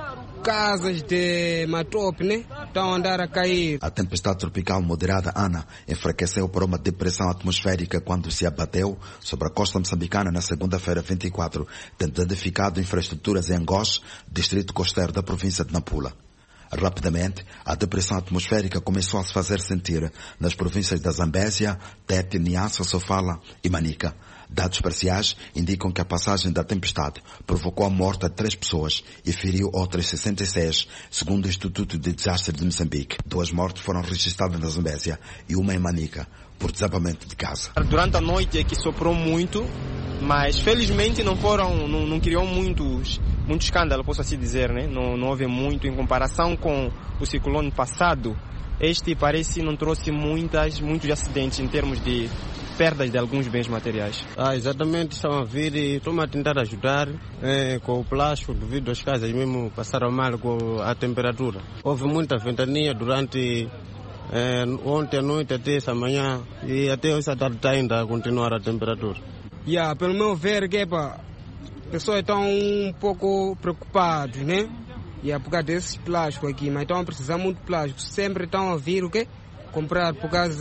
casas de matope, né? Estão a andar a cair. A tempestade tropical moderada Ana enfraqueceu para uma depressão atmosférica quando se abateu sobre a costa moçambicana na segunda-feira 24, tendo danificado infraestruturas em Angoche, distrito costeiro da província de Nampula. Rapidamente, a depressão atmosférica começou a se fazer sentir nas províncias da Zambésia, Tete, Niassa, Sofala e Manica. Dados parciais indicam que a passagem da tempestade provocou a morte de 3 pessoas e feriu outras 66, segundo o Instituto de Desastres de Moçambique. 2 mortes foram registradas na Zambésia e uma em Manica, por desabamento de casa. Durante a noite é que soprou muito, mas felizmente não criou muito escândalo, posso assim dizer, né? Não houve muito em comparação com o ciclone passado. Este parece não trouxe muitos acidentes em termos de perdas de alguns bens materiais. Exatamente, estão a vir e estão a tentar ajudar com o plástico devido às casas mesmo passaram mal com a temperatura. Houve muita ventania durante ontem à noite até essa manhã e até essa tarde está ainda a continuar a temperatura. Pelo meu ver, as pessoas estão um pouco preocupadas, né? Por causa desses plásticos aqui, mas estão a precisar muito de plástico. Sempre estão a vir comprar por causa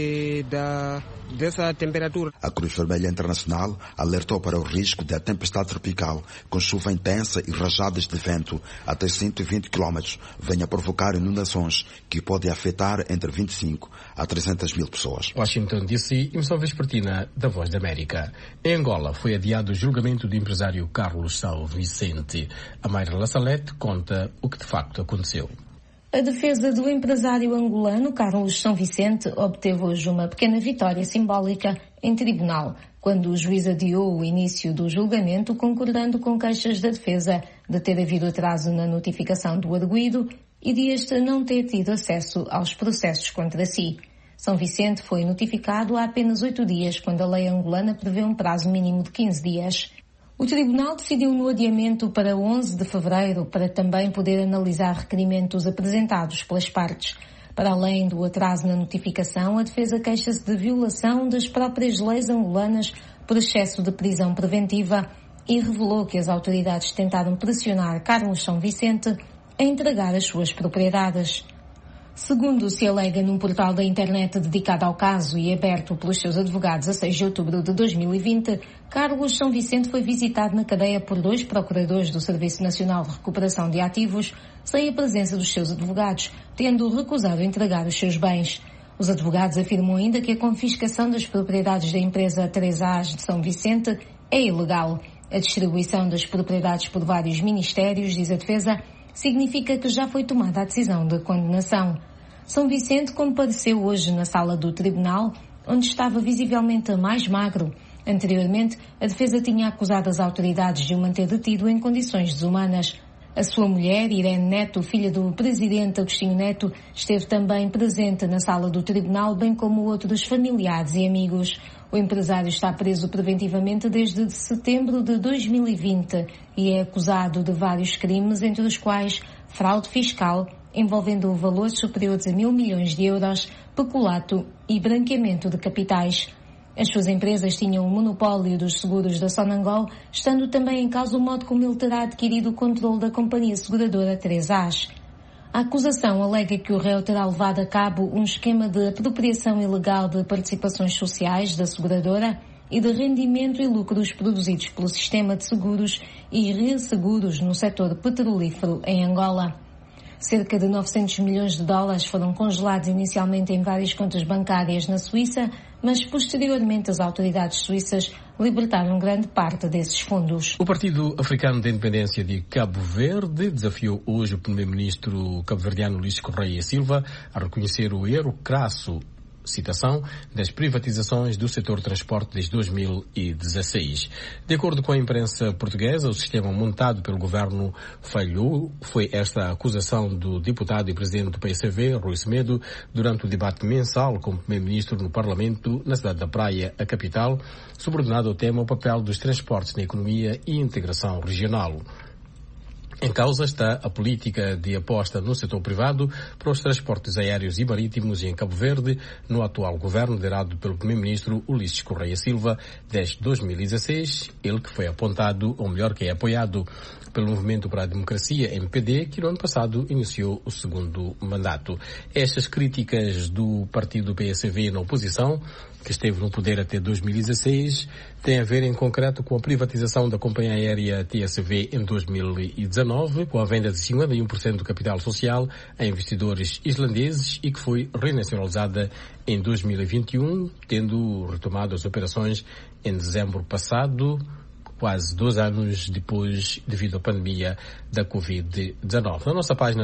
dessa temperatura. A Cruz Vermelha Internacional alertou para o risco da tempestade tropical com chuva intensa e rajadas de vento até 120 km venha provocar inundações que podem afetar entre 25 a 300 mil pessoas. Washington DC, emissão vespertina da Voz da América. Em Angola foi adiado o julgamento do empresário Carlos São Vicente. A Mayra Lassalete conta o que de facto aconteceu. A defesa do empresário angolano Carlos São Vicente obteve hoje uma pequena vitória simbólica em tribunal, quando o juiz adiou o início do julgamento, concordando com queixas da defesa de ter havido atraso na notificação do arguido e de este não ter tido acesso aos processos contra si. São Vicente foi notificado há apenas 8 dias, quando a lei angolana prevê um prazo mínimo de 15 dias. O Tribunal decidiu no adiamento para 11 de fevereiro para também poder analisar requerimentos apresentados pelas partes. Para além do atraso na notificação, a defesa queixa-se de violação das próprias leis angolanas por excesso de prisão preventiva e revelou que as autoridades tentaram pressionar Carlos São Vicente a entregar as suas propriedades. Segundo se alega num portal da internet dedicado ao caso e aberto pelos seus advogados a 6 de outubro de 2020, Carlos São Vicente foi visitado na cadeia por 2 procuradores do Serviço Nacional de Recuperação de Ativos, sem a presença dos seus advogados, tendo recusado entregar os seus bens. Os advogados afirmam ainda que a confiscação das propriedades da empresa 3As de São Vicente é ilegal. A distribuição das propriedades por vários ministérios, diz a defesa, significa que já foi tomada a decisão de condenação. São Vicente compareceu hoje na sala do tribunal, onde estava visivelmente mais magro. Anteriormente, a defesa tinha acusado as autoridades de o manter detido em condições desumanas. A sua mulher, Irene Neto, filha do presidente Agostinho Neto, esteve também presente na sala do tribunal, bem como outros familiares e amigos. O empresário está preso preventivamente desde setembro de 2020 e é acusado de vários crimes, entre os quais fraude fiscal, envolvendo valores superiores a 1.000 milhões de euros, peculato e branqueamento de capitais. As suas empresas tinham o monopólio dos seguros da Sonangol, estando também em causa o modo como ele terá adquirido o controle da companhia seguradora 3As. A acusação alega que o réu terá levado a cabo um esquema de apropriação ilegal de participações sociais da seguradora e de rendimento e lucros produzidos pelo sistema de seguros e resseguros no setor petrolífero em Angola. Cerca de 900 milhões de dólares foram congelados inicialmente em várias contas bancárias na Suíça, mas posteriormente as autoridades suíças libertaram grande parte desses fundos. O Partido Africano de Independência de Cabo Verde desafiou hoje o primeiro-ministro cabo-verdiano Luís Correia Silva a reconhecer o erro crasso, citação, das privatizações do setor de transporte desde 2016. De acordo com a imprensa portuguesa, o sistema montado pelo governo falhou. Foi esta a acusação do deputado e presidente do PSV, Rui Semedo, durante o debate mensal com o primeiro-ministro no Parlamento, na cidade da Praia, a capital, subordinado ao tema o papel dos transportes na economia e integração regional. Em causa está a política de aposta no setor privado para os transportes aéreos e marítimos em Cabo Verde, no atual governo liderado pelo primeiro-ministro Ulisses Correia Silva, desde 2016, ele que foi apontado, ou melhor, que é apoiado pelo Movimento para a Democracia, MPD, que no ano passado iniciou o segundo mandato. Estas críticas do partido PSV na oposição, que esteve no poder até 2016, tem a ver em concreto com a privatização da companhia aérea TSV em 2019, com a venda de 51% do capital social a investidores islandeses e que foi renacionalizada em 2021, tendo retomado as operações em dezembro passado, quase 2 anos depois, devido à pandemia da Covid-19. Na nossa página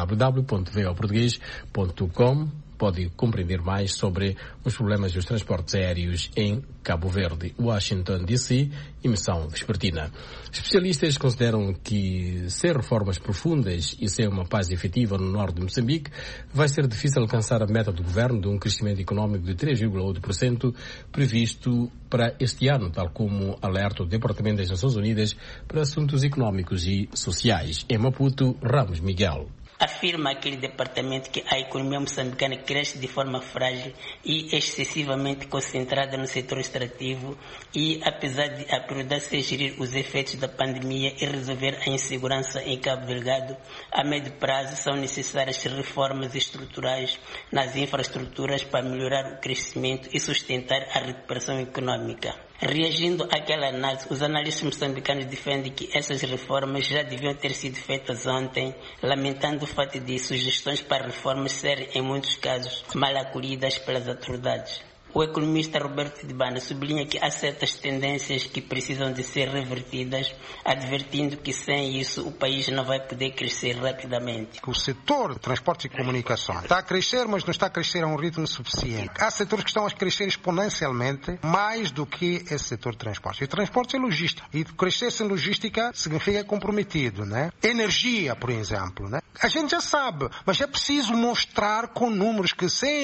www.voportugues.com pode compreender mais sobre os problemas dos transportes aéreos em Cabo Verde. Washington, D.C., emissão vespertina. Especialistas consideram que, sem reformas profundas e sem uma paz efetiva no norte de Moçambique, vai ser difícil alcançar a meta do governo de um crescimento econômico de 3,8% previsto para este ano, tal como alerta o Departamento das Nações Unidas para Assuntos Econômicos e Sociais. Em Maputo, Ramos Miguel. Afirma aquele departamento que a economia moçambicana cresce de forma frágil e excessivamente concentrada no setor extrativo e, apesar de a prioridade ser gerir os efeitos da pandemia e resolver a insegurança em Cabo Delgado, a médio prazo são necessárias reformas estruturais nas infraestruturas para melhorar o crescimento e sustentar a recuperação econômica. Reagindo àquela análise, os analistas moçambicanos defendem que essas reformas já deviam ter sido feitas ontem, lamentando o fato de sugestões para reformas serem, em muitos casos, mal acolhidas pelas autoridades. O economista Roberto de Banda sublinha que há certas tendências que precisam de ser revertidas, advertindo que sem isso o país não vai poder crescer rapidamente. O setor de transportes e comunicações está a crescer, mas não está a crescer a um ritmo suficiente. Há setores que estão a crescer exponencialmente mais do que esse setor de transportes. E transportes é logística. E crescer sem logística significa comprometido, né? Energia, por exemplo, né? A gente já sabe, mas é preciso mostrar com números que sem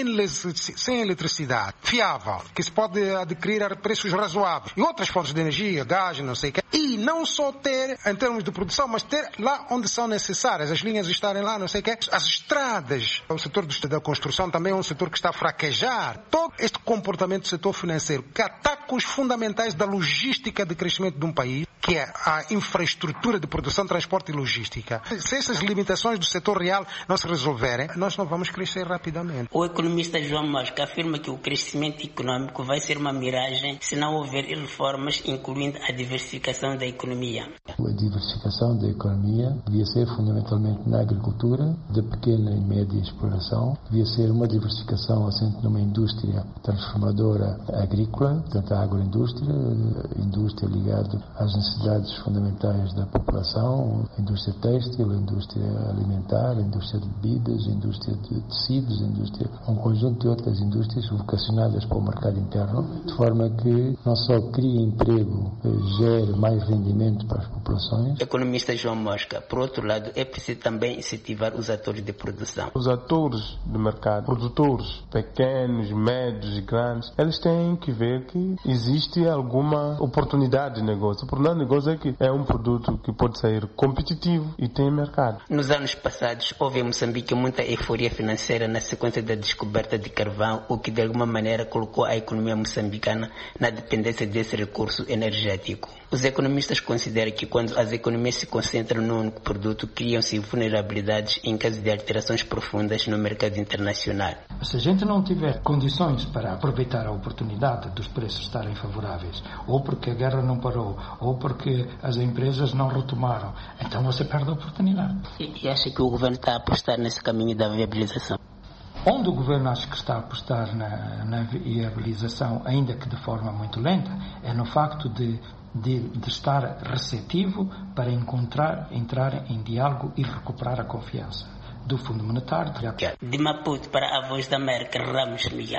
eletricidade fiável, que se pode adquirir a preços razoáveis, e outras fontes de energia, gás, não sei o que, e não só ter em termos de produção, mas ter lá onde são necessárias, as linhas estarem lá, não sei o que, as estradas. O setor da construção também é um setor que está a fraquejar. Todo este comportamento do setor financeiro que ataca os fundamentais da logística de crescimento de um país, que é a infraestrutura de produção, transporte e logística. Se essas limitações do setor real não se resolverem, nós não vamos crescer rapidamente. O economista João Mosca afirma que o crescimento econômico vai ser uma miragem se não houver reformas, incluindo a diversificação da economia. A diversificação da economia devia ser fundamentalmente na agricultura, de pequena e média exploração, devia ser uma diversificação assente numa indústria transformadora agrícola, portanto a agroindústria, indústria ligada às necessidades fundamentais da população, a indústria têxtil, a indústria alimentar, a indústria de bebidas, a indústria de tecidos, um conjunto de outras indústrias vocacionadas para o mercado interno, de forma que não só crie emprego, gere mais rendimento para as populações. Economista João Mosca, por outro lado, é preciso também incentivar os atores de produção. Os atores do mercado, produtores pequenos, médios e grandes, eles têm que ver que existe alguma oportunidade de negócio. O problema do negócio é que é um produto que pode sair competitivo e tem mercado. Nos anos passados, houve em Moçambique muita euforia financeira na sequência da descoberta de carvão, o que de alguma maneira colocou a economia moçambicana na dependência desse recurso energético. Os economistas consideram que quando as economias se concentram num único produto, criam-se vulnerabilidades em caso de alterações profundas no mercado internacional. Se a gente não tiver condições para aproveitar a oportunidade dos preços estarem favoráveis, ou porque a guerra não parou, ou porque as empresas não retomaram, então você perde a oportunidade. E acha que o governo está a apostar nesse caminho da viabilização? Onde o governo acha que está a apostar na viabilização, ainda que de forma muito lenta, é no facto de estar receptivo para entrar em diálogo e recuperar a confiança do Fundo Monetário. De Maputo para a Voz da América, Ramos Miguel.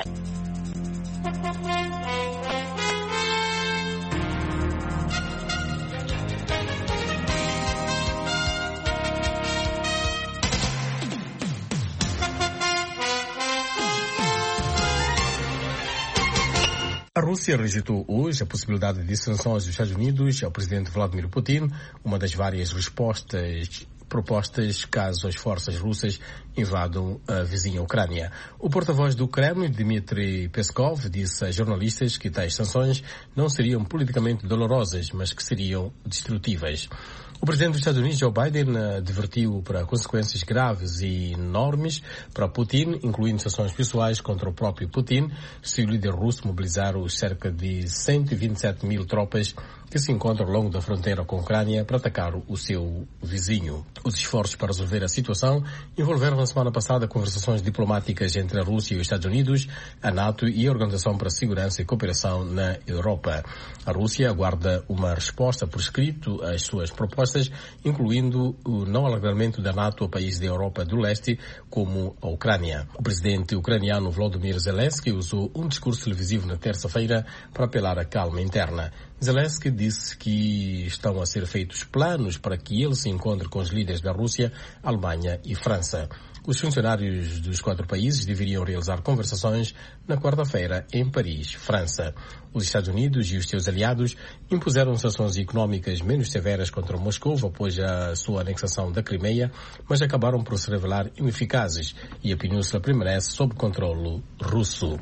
A Rússia rejeitou hoje a possibilidade de sanções dos Estados Unidos ao presidente Vladimir Putin, uma das várias respostas propostas caso as forças russas invadam a vizinha Ucrânia. O porta-voz do Kremlin, Dmitry Peskov, disse a jornalistas que tais sanções não seriam politicamente dolorosas, mas que seriam destrutivas. O presidente dos Estados Unidos, Joe Biden, advertiu para consequências graves e enormes para Putin, incluindo sanções pessoais contra o próprio Putin, se o líder russo mobilizar os cerca de 127 mil tropas que se encontram ao longo da fronteira com a Ucrânia para atacar o seu vizinho. Os esforços para resolver a situação envolveram na semana passada conversações diplomáticas entre a Rússia e os Estados Unidos, a NATO e a Organização para a Segurança e Cooperação na Europa. A Rússia aguarda uma resposta por escrito às suas propostas, incluindo o não alargamento da NATO a países da Europa do Leste, como a Ucrânia. O presidente ucraniano Volodymyr Zelensky usou um discurso televisivo na terça-feira para apelar à calma interna. Zelensky disse que estão a ser feitos planos para que ele se encontre com os líderes da Rússia, Alemanha e França. Os funcionários dos 4 países deveriam realizar conversações na quarta-feira em Paris, França. Os Estados Unidos e os seus aliados impuseram sanções económicas menos severas contra Moscou após a sua anexação da Crimeia, mas acabaram por se revelar ineficazes e a península permanece sob controle russo.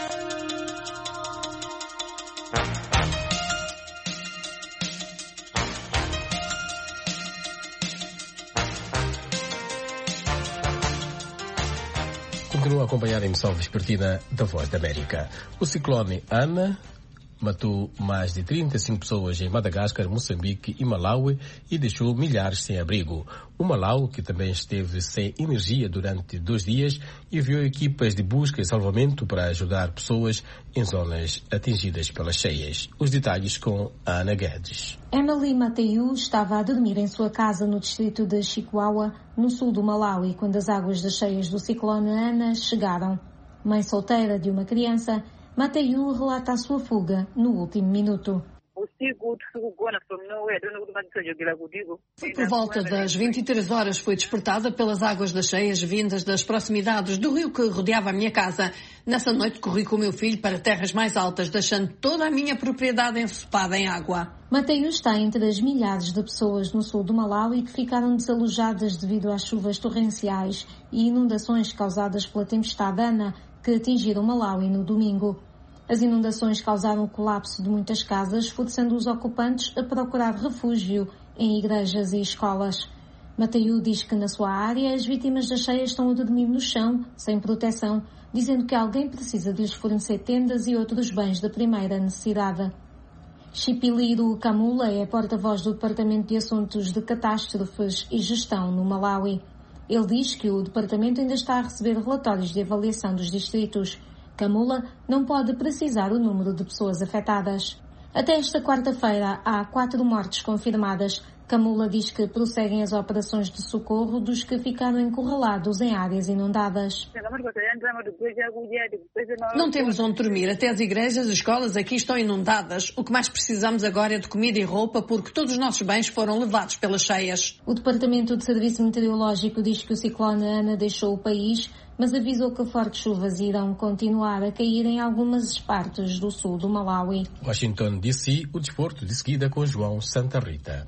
Continua a acompanhar a emissão vespertina da Voz da América. O ciclone Ana matou mais de 35 pessoas em Madagascar, Moçambique e Malawi e deixou milhares sem abrigo. O Malawi, que também esteve sem energia durante 2 dias, enviou equipas de busca e salvamento para ajudar pessoas em zonas atingidas pelas cheias. Os detalhes com a Ana Guedes. Emily Mateu estava a dormir em sua casa no distrito de Chikwawa, no sul do Malawi, quando as águas das cheias do ciclone Ana chegaram. Mãe solteira de uma criança, Mateu relata a sua fuga no último minuto. Por volta das 23 horas foi despertada pelas águas das cheias vindas das proximidades do rio que rodeava a minha casa. Nessa noite corri com o meu filho para terras mais altas, deixando toda a minha propriedade ensopada em água. Mateus está entre as milhares de pessoas no sul do Malawi que ficaram desalojadas devido às chuvas torrenciais e inundações causadas pela tempestade Ana, que atingiram Malawi no domingo. As inundações causaram o colapso de muitas casas, forçando os ocupantes a procurar refúgio em igrejas e escolas. Mateus diz que na sua área as vítimas das cheias estão a dormir no chão, sem proteção, dizendo que alguém precisa de lhes fornecer tendas e outros bens de primeira necessidade. Chipiliro Kamula é porta-voz do Departamento de Assuntos de Catástrofes e Gestão no Malawi. Ele diz que o departamento ainda está a receber relatórios de avaliação dos distritos. Kamula não pode precisar o número de pessoas afetadas. Até esta quarta-feira há 4 mortes confirmadas. Kamula diz que prosseguem as operações de socorro dos que ficaram encurralados em áreas inundadas. Não temos onde dormir, até as igrejas e escolas aqui estão inundadas. O que mais precisamos agora é de comida e roupa porque todos os nossos bens foram levados pelas cheias. O Departamento de Serviço Meteorológico diz que o ciclone Ana deixou o país, mas avisou que fortes chuvas irão continuar a cair em algumas partes do sul do Malawi. Washington, D.C., o desporto de seguida com João Santa Rita.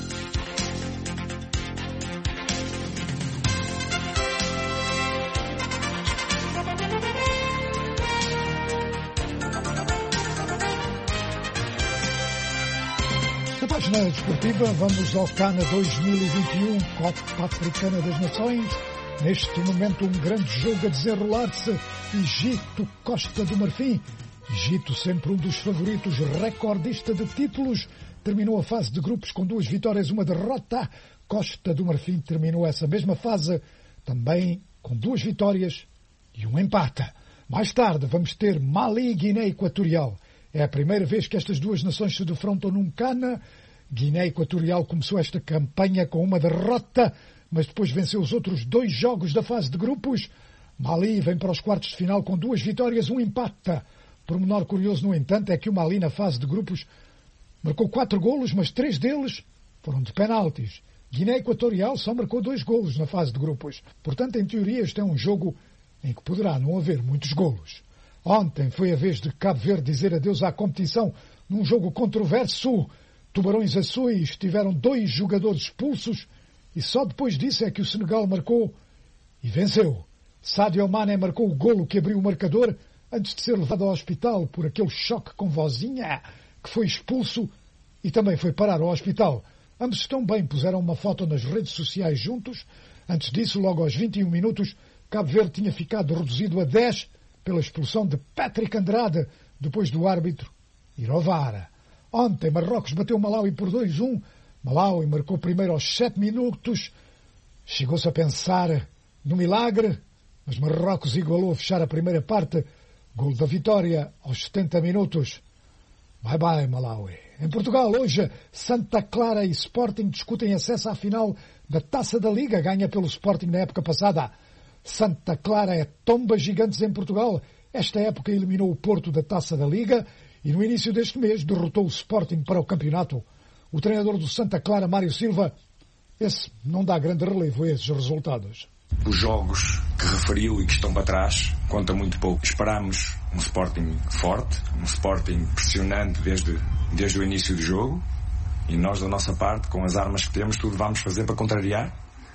Na página desportiva, vamos ao CAN 2021, Copa Africana das Nações. Neste momento, um grande jogo a desenrolar-se. Egito, Costa do Marfim. Egito, sempre um dos favoritos, recordista de títulos, terminou a fase de grupos com 2 vitórias e 1 derrota. Costa do Marfim terminou essa mesma fase também com 2 vitórias e 1 empate. Mais tarde vamos ter Mali e Guiné Equatorial. É a primeira vez que estas 2 nações se defrontam num CAN. Guiné Equatorial começou esta campanha com 1 derrota, mas depois venceu os outros 2 jogos da fase de grupos. Mali vem para os quartos de final com 2 vitórias e 1 empate. Pormenor curioso, no entanto, é que o Mali na fase de grupos marcou 4 golos, mas 3 deles foram de penaltis. Guiné Equatorial só marcou 2 golos na fase de grupos. Portanto, em teoria, este é um jogo em que poderá não haver muitos golos. Ontem foi a vez de Cabo Verde dizer adeus à competição num jogo controverso. Tubarões Azuis tiveram 2 jogadores expulsos e só depois disso é que o Senegal marcou e venceu. Sadio Mané marcou o golo que abriu o marcador antes de ser levado ao hospital por aquele choque com vozinha, que foi expulso e também foi parar ao hospital. Ambos estão bem, puseram uma foto nas redes sociais juntos. Antes disso, logo aos 21 minutos, Cabo Verde tinha ficado reduzido a 10 pela expulsão de Patrick Andrade, depois do árbitro ir ao VAR. Ontem, Marrocos bateu Malawi por 2-1. Malawi marcou primeiro aos 7 minutos. Chegou-se a pensar no milagre, mas Marrocos igualou a fechar a primeira parte. Gol da vitória aos 70 minutos. Bye-bye, Malawi. Em Portugal, hoje, Santa Clara e Sporting discutem acesso à final da Taça da Liga, ganha pelo Sporting na época passada. Santa Clara é tomba gigantes em Portugal. Esta época eliminou o Porto da Taça da Liga e no início deste mês derrotou o Sporting para o campeonato. O treinador do Santa Clara, Mário Silva, esse não dá grande relevo a esses resultados. Os jogos que referiu e que estão para trás conta muito pouco. Esperámos um Sporting forte, um Sporting pressionante desde o início do jogo e nós da nossa parte, com as armas que temos, tudo vamos fazer para contrariar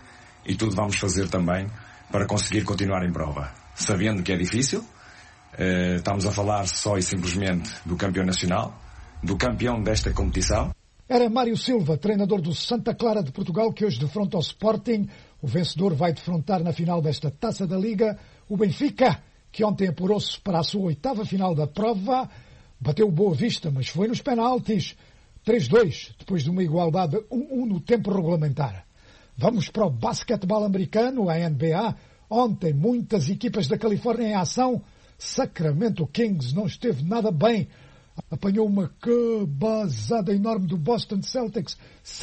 e tudo vamos fazer também para conseguir continuar em prova. Sabendo que é difícil, estamos a falar só e simplesmente do campeão nacional, do campeão desta competição. Era Mário Silva, treinador do Santa Clara de Portugal, que hoje defronta o Sporting. O vencedor vai defrontar na final desta Taça da Liga o Benfica, que ontem apurou-se para a sua 8ª final da prova. Bateu o Boa Vista, mas foi nos penaltis. 3-2, depois de uma igualdade 1-1 no tempo regulamentar. Vamos para o basquetebol americano, a NBA. Ontem, muitas equipas da Califórnia em ação. Sacramento Kings não esteve nada bem. Apanhou uma cabazada enorme do Boston Celtics,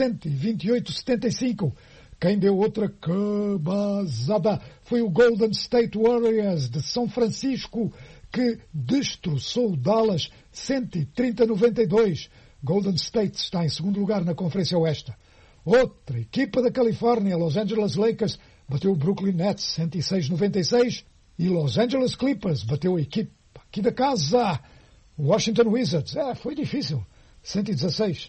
128-75. Quem deu outra cabazada foi o Golden State Warriors de São Francisco, que destroçou o Dallas, 130-92. Golden State está em segundo lugar na Conferência Oeste. Outra equipa da Califórnia, Los Angeles Lakers, bateu o Brooklyn Nets 106-96 e Los Angeles Clippers bateu a equipa aqui da casa, Washington Wizards. Foi difícil. 116-115.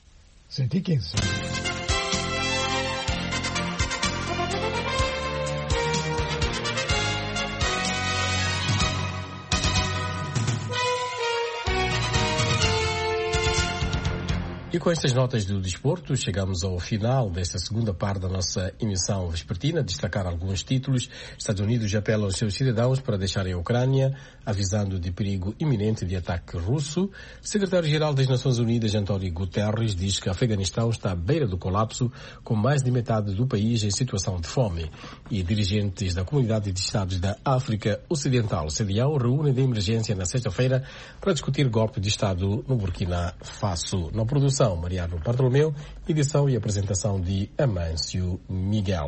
E com estas notas do desporto, chegamos ao final desta segunda parte da nossa emissão vespertina. Destacar alguns títulos. Estados Unidos apela aos seus cidadãos para deixarem a Ucrânia, avisando de perigo iminente de ataque russo. Secretário-Geral das Nações Unidas, António Guterres, diz que o Afeganistão está à beira do colapso, com mais de metade do país em situação de fome. E dirigentes da Comunidade de Estados da África Ocidental, CEDEAO, reúnem de emergência na sexta-feira para discutir golpe de Estado no Burkina Faso. Na produção, Mariano Bartolomeu, edição e apresentação de Amâncio Miguel.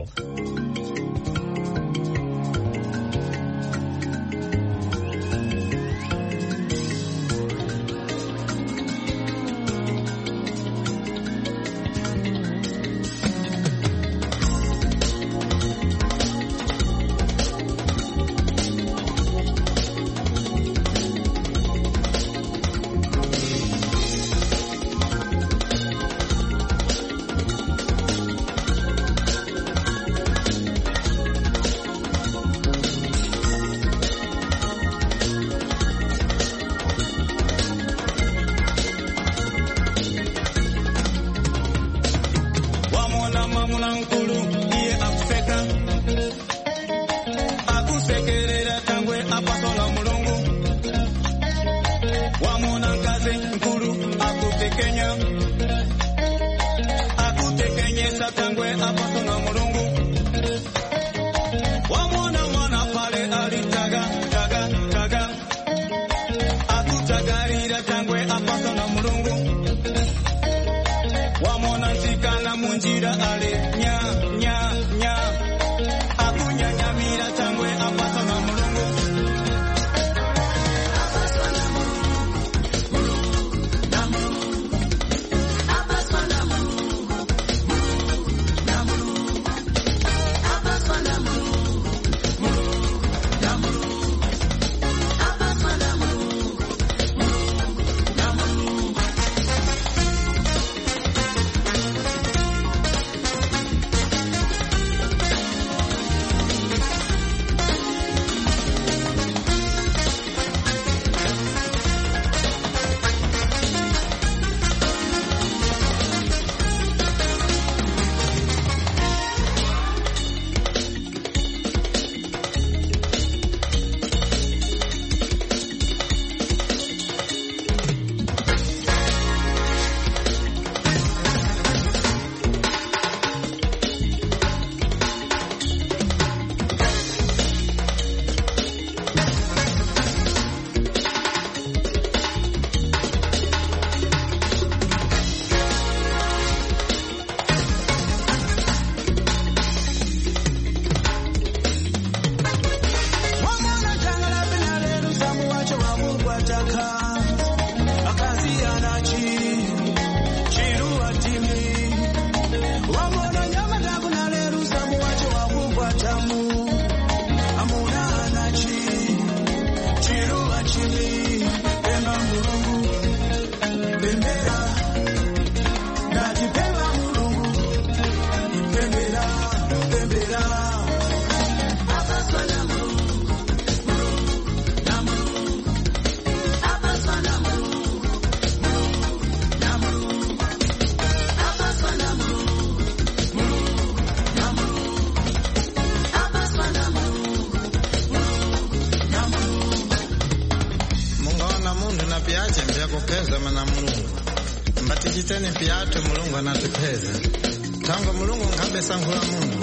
kupeza mana mulungu mbatijiteni piatu mulungu anatupeza tango mulungu nkambe sangula mungu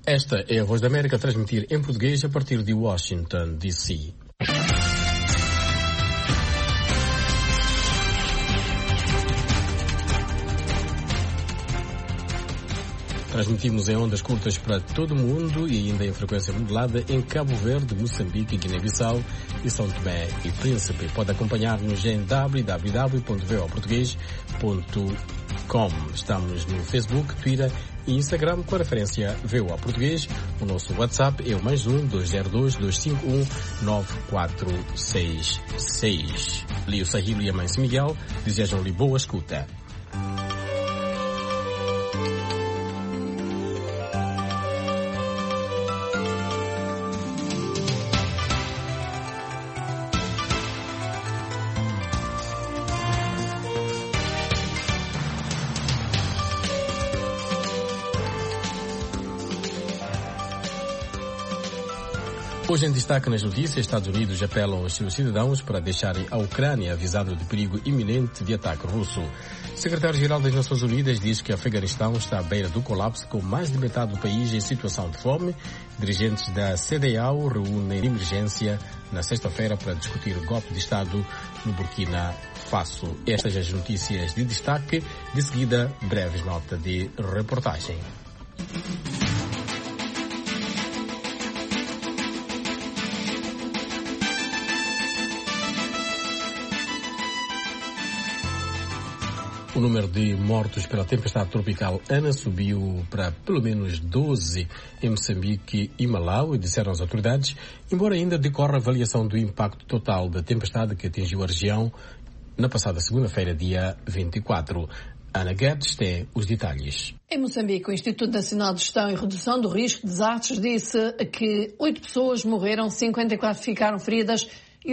Esta é a Voz da América a transmitir em português a partir de Washington, D.C. Transmitimos em ondas curtas para todo o mundo e ainda em frequência modulada em Cabo Verde, Moçambique, Guiné-Bissau e São Tomé e Príncipe. Pode acompanhar-nos em www.voaportugues.com. Estamos no Facebook, Twitter e Instagram com a referência VOA Português. O nosso WhatsApp é o +1 202 251 9466. Lio Sahilo e a Mãe Miguel desejam-lhe boa escuta. Hoje em destaque nas notícias, Estados Unidos apelam aos seus cidadãos para deixarem a Ucrânia avisado de perigo iminente de ataque russo. O secretário-geral das Nações Unidas diz que o Afeganistão está à beira do colapso, com mais de metade do país em situação de fome. Dirigentes da CEDEAO reúnem de emergência na sexta-feira para discutir o golpe de Estado no Burkina Faso. Estas as notícias de destaque. De seguida, breves notas de reportagem. O número de mortos pela tempestade tropical Ana subiu para pelo menos 12 em Moçambique e Malawi, disseram as autoridades, embora ainda decorra a avaliação do impacto total da tempestade que atingiu a região na passada segunda-feira, dia 24. Ana Guedes tem os detalhes. Em Moçambique, o Instituto Nacional de Gestão e Redução do Risco de Desastres disse que 8 pessoas morreram, 54 ficaram feridas e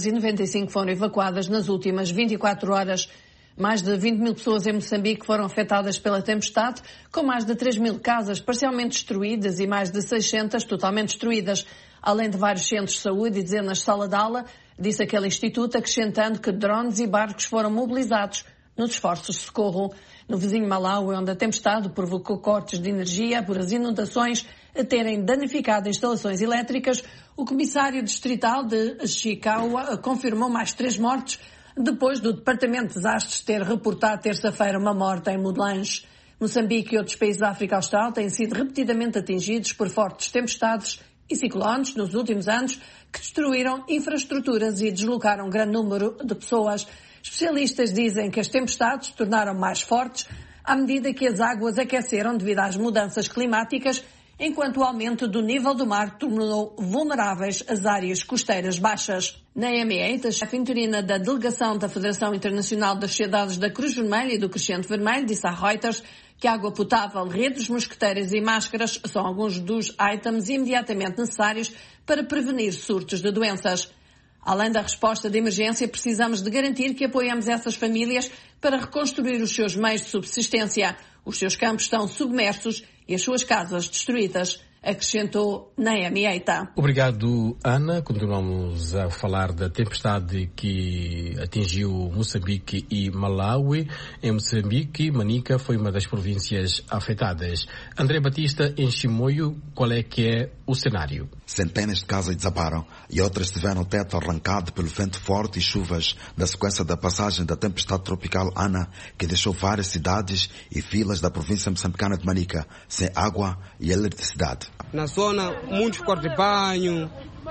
895 foram evacuadas nas últimas 24 horas. Mais de 20 mil pessoas em Moçambique foram afetadas pela tempestade, com mais de 3 mil casas parcialmente destruídas e mais de 600 totalmente destruídas, além de vários centros de saúde e dezenas de salas de aula, disse aquele instituto, acrescentando que drones e barcos foram mobilizados nos esforços de socorro. No vizinho Malawi, onde a tempestade provocou cortes de energia por as inundações a terem danificado instalações elétricas, o comissário distrital de Chikawa confirmou mais 3 mortes, depois do Departamento de Desastres ter reportado terça-feira uma morte em Modelange. Moçambique e outros países da África Austral têm sido repetidamente atingidos por fortes tempestades e ciclones nos últimos anos que destruíram infraestruturas e deslocaram um grande número de pessoas. Especialistas dizem que as tempestades se tornaram mais fortes à medida que as águas aqueceram devido às mudanças climáticas, enquanto o aumento do nível do mar tornou vulneráveis as áreas costeiras baixas. Naomi Eita, chefe interina da delegação da Federação Internacional das Sociedades da Cruz Vermelha e do Crescente Vermelho, disse à Reuters que água potável, redes mosqueteiras e máscaras são alguns dos itens imediatamente necessários para prevenir surtos de doenças. Além da resposta de emergência, precisamos de garantir que apoiamos essas famílias para reconstruir os seus meios de subsistência. Os seus campos estão submersos e as suas casas destruídas, acrescentou Naomi Eita. Obrigado, Ana. Continuamos a falar da tempestade que atingiu Moçambique e Malawi. Em Moçambique, Manica foi uma das províncias afetadas. André Batista, em Chimoio, qual é que é o cenário? Centenas de casas desabaram e outras tiveram o teto arrancado pelo vento forte e chuvas na sequência da passagem da tempestade tropical Ana, que deixou várias cidades e vilas da província moçambicana de Manica sem água e eletricidade. Na zona, muitos quartos de banho,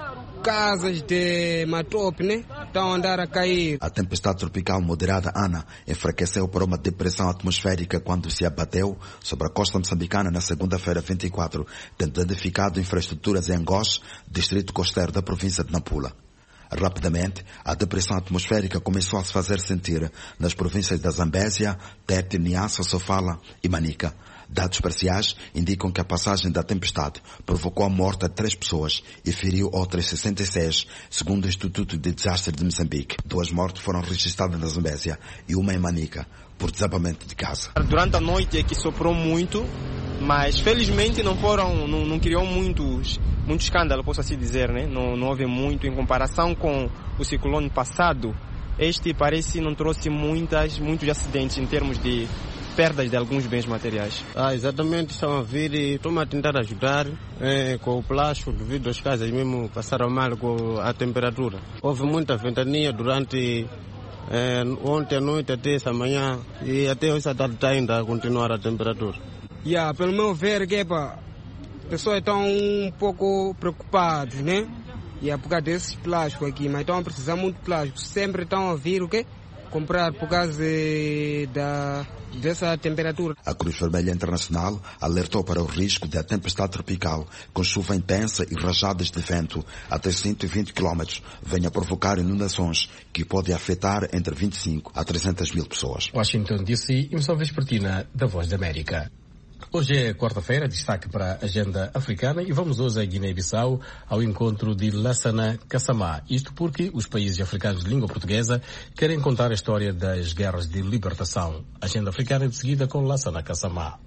casas de matope, né? Estão a andar a cair. A tempestade tropical moderada Ana enfraqueceu para uma depressão atmosférica quando se abateu sobre a costa moçambicana na segunda-feira 24, tendo danificado infraestruturas em Angós, distrito costeiro da província de Nampula. Rapidamente, a depressão atmosférica começou a se fazer sentir nas províncias da Zambésia, Tete, Niassa, Sofala e Manica. Dados parciais indicam que a passagem da tempestade provocou a morte de 3 pessoas e feriu outras 66, segundo o Instituto de Desastres de Moçambique. 2 mortes foram registradas na Zambésia e uma em Manica, por desabamento de casa. Durante a noite é que soprou muito, mas felizmente não criou muito escândalo, posso assim dizer, né? Não houve muito em comparação com o ciclone passado. Este parece não trouxe muitos acidentes em termos de perdas de alguns bens materiais. Exatamente, estão a vir e estão a tentar ajudar com o plástico devido às casas mesmo passaram mal com a temperatura. Houve muita ventania durante ontem à noite até essa manhã e até hoje à tarde está ainda a continuar a temperatura. Pelo meu ver, as pessoas estão um pouco preocupadas, né? Por causa desses plásticos aqui, mas estão a precisar muito de plástico. Sempre estão a vir comprar por causa dessa temperatura. A Cruz Vermelha Internacional alertou para o risco de a tempestade tropical, com chuva intensa e rajadas de vento até 120 km, venha provocar inundações que podem afetar entre 25 a 300 mil pessoas. Washington DC, emissão vespertina da Voz da América. Hoje é quarta-feira, destaque para a agenda africana e vamos hoje a Guiné-Bissau ao encontro de Lassana Kassamá. Isto porque os países africanos de língua portuguesa querem contar a história das guerras de libertação. Agenda africana de seguida com Lassana Kassamá.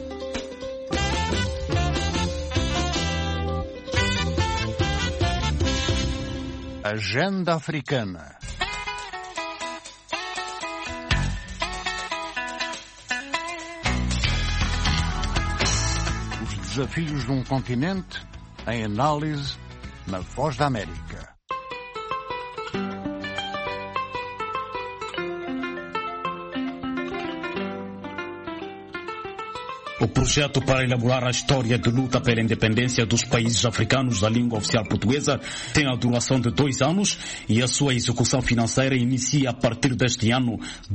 Agenda africana. Desafios de um continente em análise na Voz da América. O projeto para elaborar a história de luta pela independência dos países africanos da língua oficial portuguesa tem a duração de 2 anos e a sua execução financeira inicia a partir deste ano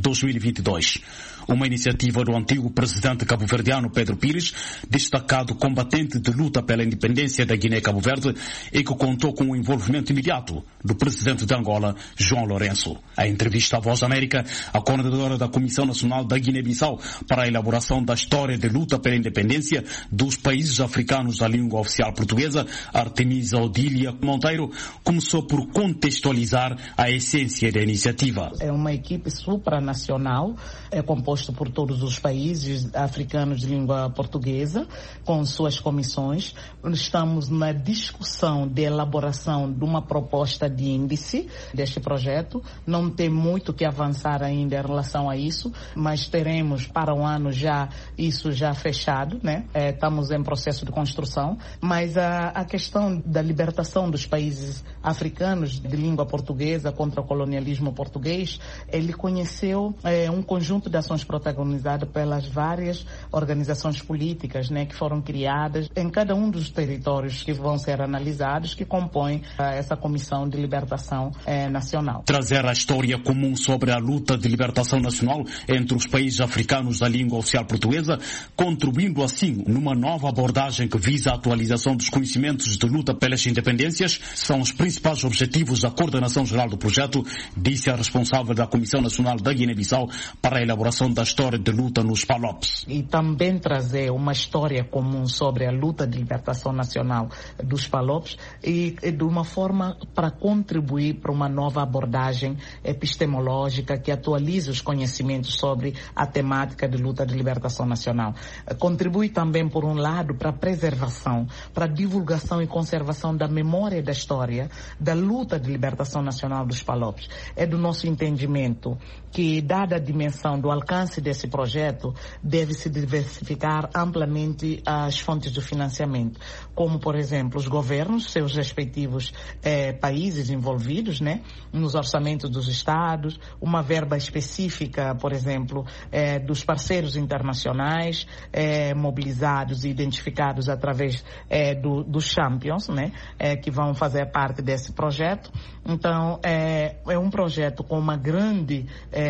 2022. Uma iniciativa do antigo presidente cabo-verdiano Pedro Pires, destacado combatente de luta pela independência da Guiné-Cabo Verde e que contou com o envolvimento imediato do presidente de Angola, João Lourenço. A entrevista à Voz da América, a coordenadora da Comissão Nacional da Guiné-Bissau para a elaboração da história de luta pela independência dos países africanos da língua oficial portuguesa, Artemisa Odília Monteiro, começou por contextualizar a essência da iniciativa. É uma equipe supranacional, é composto por todos os países africanos de língua portuguesa, com suas comissões. Estamos na discussão de elaboração de uma proposta de índice deste projeto. Não tem muito que avançar ainda em relação a isso, mas teremos para o ano já isso já fechado, né? Estamos em processo de construção, mas a questão da libertação dos países africanos de língua portuguesa contra o colonialismo português, ele conheceu um conjunto de ações protagonizadas pelas várias organizações políticas, né, que foram criadas em cada um dos territórios que vão ser analisados, que compõem essa Comissão de Libertação Nacional. Trazer a história comum sobre a luta de libertação nacional entre os países africanos da língua oficial portuguesa, contribuindo assim numa nova abordagem que visa a atualização dos conhecimentos de luta pelas independências, são os principais objetivos da coordenação geral do projeto, disse a responsável da Comissão Nacional da Guiné-Bissau para a elaboração da história de luta nos PALOPs. E também trazer uma história comum sobre a luta de libertação nacional dos PALOPs e de uma forma para contribuir para uma nova abordagem epistemológica que atualize os conhecimentos sobre a temática de luta de libertação nacional. Contribui também, por um lado, para a preservação, para a divulgação e conservação da memória e da história da luta de libertação nacional dos PALOPs. É do nosso entendimento que, dada a dimensão do alcance desse projeto, deve-se diversificar amplamente as fontes de financiamento, como, por exemplo, os governos, seus respectivos países envolvidos, né, nos orçamentos dos estados, uma verba específica, por exemplo, dos parceiros internacionais, mobilizados e identificados através dos champions, né, que vão fazer parte desse projeto. Então, é um projeto com uma grande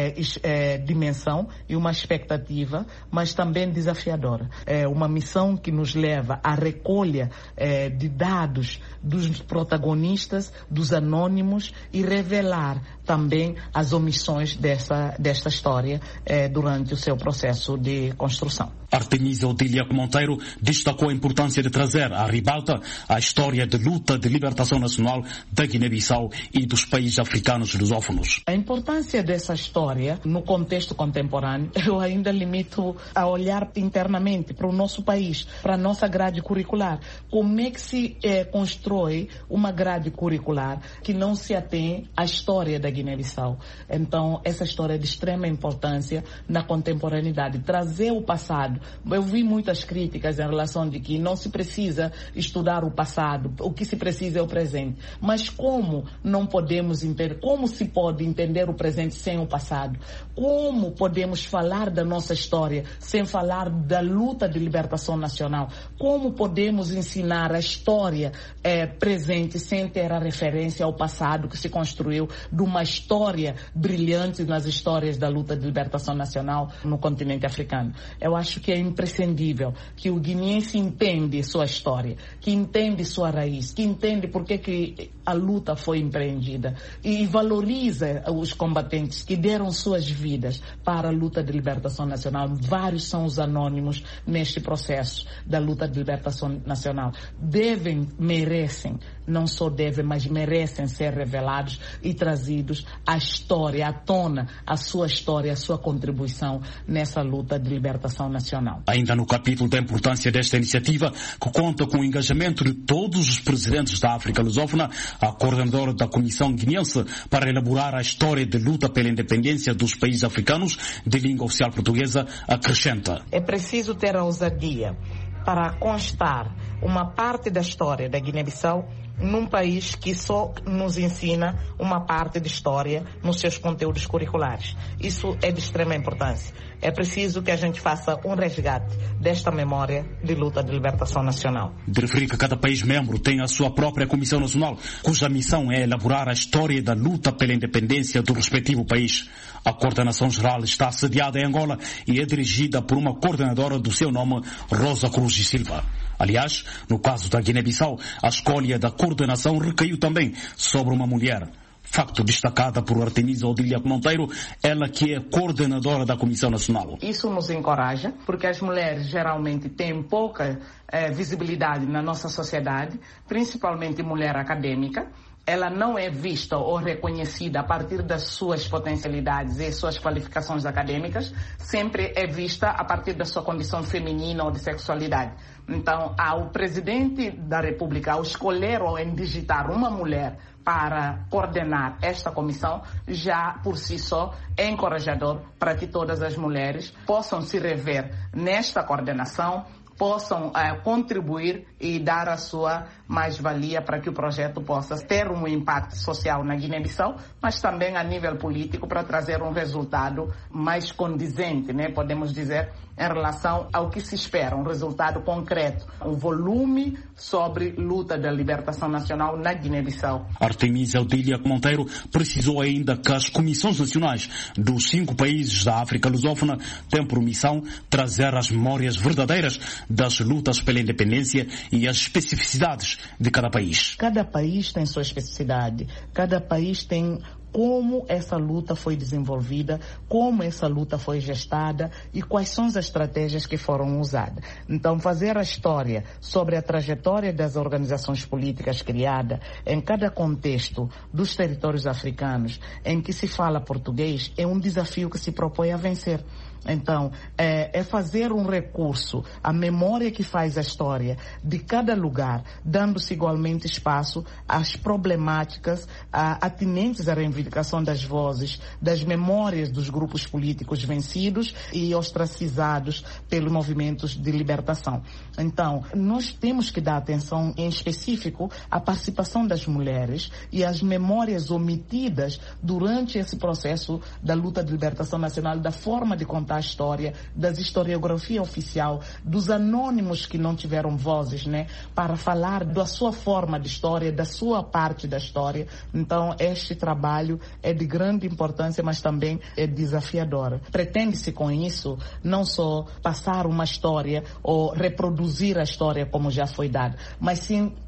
dimensão e uma expectativa, mas também desafiadora. É uma missão que nos leva à recolha de dados dos protagonistas, dos anônimos e revelar também as omissões desta história durante o seu processo de construção. Artemisia Odília Monteiro destacou a importância de trazer à ribalta a história de luta de libertação nacional da Guiné-Bissau e dos países africanos lusófonos. A importância dessa história no contexto contemporâneo, eu ainda limito a olhar internamente para o nosso país, para a nossa grade curricular. Como é que se constrói uma grade curricular que não se atém à história da Guiné-Bissau? Então, essa história é de extrema importância na contemporaneidade. Trazer o passado. Eu vi muitas críticas em relação de que não se precisa estudar o passado, o que se precisa é o presente. Mas como não podemos entender, como se pode entender o presente sem o passado? Como podemos falar da nossa história sem falar da luta de libertação nacional? Como podemos ensinar a história presente sem ter a referência ao passado que se construiu de uma história brilhante nas histórias da luta de libertação nacional no continente africano? Eu acho que é imprescindível que o guineense entenda sua história, que entende sua raiz, que entende por que a luta foi empreendida e valoriza os combatentes que deram suas vidas para a luta de libertação nacional. Vários são os anônimos neste processo da luta de libertação nacional. Merecem, não só devem, mas merecem ser revelados e trazidos à história, à tona, a sua história, a sua contribuição nessa luta de libertação nacional. Ainda no capítulo da importância desta iniciativa, que conta com o engajamento de todos os presidentes da África lusófona, a coordenadora da Comissão Guineense para elaborar a história de luta pela independência dos países africanos de língua oficial portuguesa acrescenta: é preciso ter a ousadia para constar uma parte da história da Guiné-Bissau num país que só nos ensina uma parte de história nos seus conteúdos curriculares. Isso é de extrema importância. É preciso que a gente faça um resgate desta memória de luta de libertação nacional. De referir que cada país membro tem a sua própria Comissão Nacional, cuja missão é elaborar a história da luta pela independência do respectivo país. A coordenação geral está sediada em Angola e é dirigida por uma coordenadora do seu nome, Rosa Cruz de Silva. Aliás, no caso da Guiné-Bissau, a escolha da coordenação recaiu também sobre uma mulher. Facto destacada por Artemisia Odília Monteiro, ela que é coordenadora da Comissão Nacional. Isso nos encoraja, porque as mulheres geralmente têm pouca visibilidade na nossa sociedade, principalmente mulher acadêmica. Ela não é vista ou reconhecida a partir das suas potencialidades e suas qualificações acadêmicas, sempre é vista a partir da sua condição feminina ou de sexualidade. Então, ao presidente da República, ao escolher ou indigitar uma mulher para coordenar esta comissão, já por si só é encorajador para que todas as mulheres possam se rever nesta coordenação, possam contribuir e dar a sua mais-valia para que o projeto possa ter um impacto social na Guiné-Bissau, mas também a nível político para trazer um resultado mais condizente, né? Podemos dizer, em relação ao que se espera, um resultado concreto, um volume sobre luta da libertação nacional na Guiné-Bissau. Artemisia Odília Monteiro precisou ainda que as comissões nacionais dos 5 países da África lusófona têm por missão trazer as memórias verdadeiras das lutas pela independência e as especificidades de cada país. Cada país tem sua especificidade, cada país tem como essa luta foi desenvolvida, como essa luta foi gestada e quais são as estratégias que foram usadas. Então, fazer a história sobre a trajetória das organizações políticas criadas em cada contexto dos territórios africanos em que se fala português é um desafio que se propõe a vencer. Então, é fazer um recurso, a memória que faz a história de cada lugar, dando-se igualmente espaço às problemáticas atinentes à reivindicação das vozes, das memórias dos grupos políticos vencidos e ostracizados pelos movimentos de libertação. Então, nós temos que dar atenção em específico à participação das mulheres e às memórias omitidas durante esse processo da luta de libertação nacional, da forma de contar a história, da historiografia oficial, dos anônimos que não tiveram vozes, né, para falar da sua forma de história, da sua parte da história. Então, este trabalho é de grande importância, mas também é desafiador. Pretende-se com isso não só passar uma história ou reproduzir a história como já foi dada, mas sim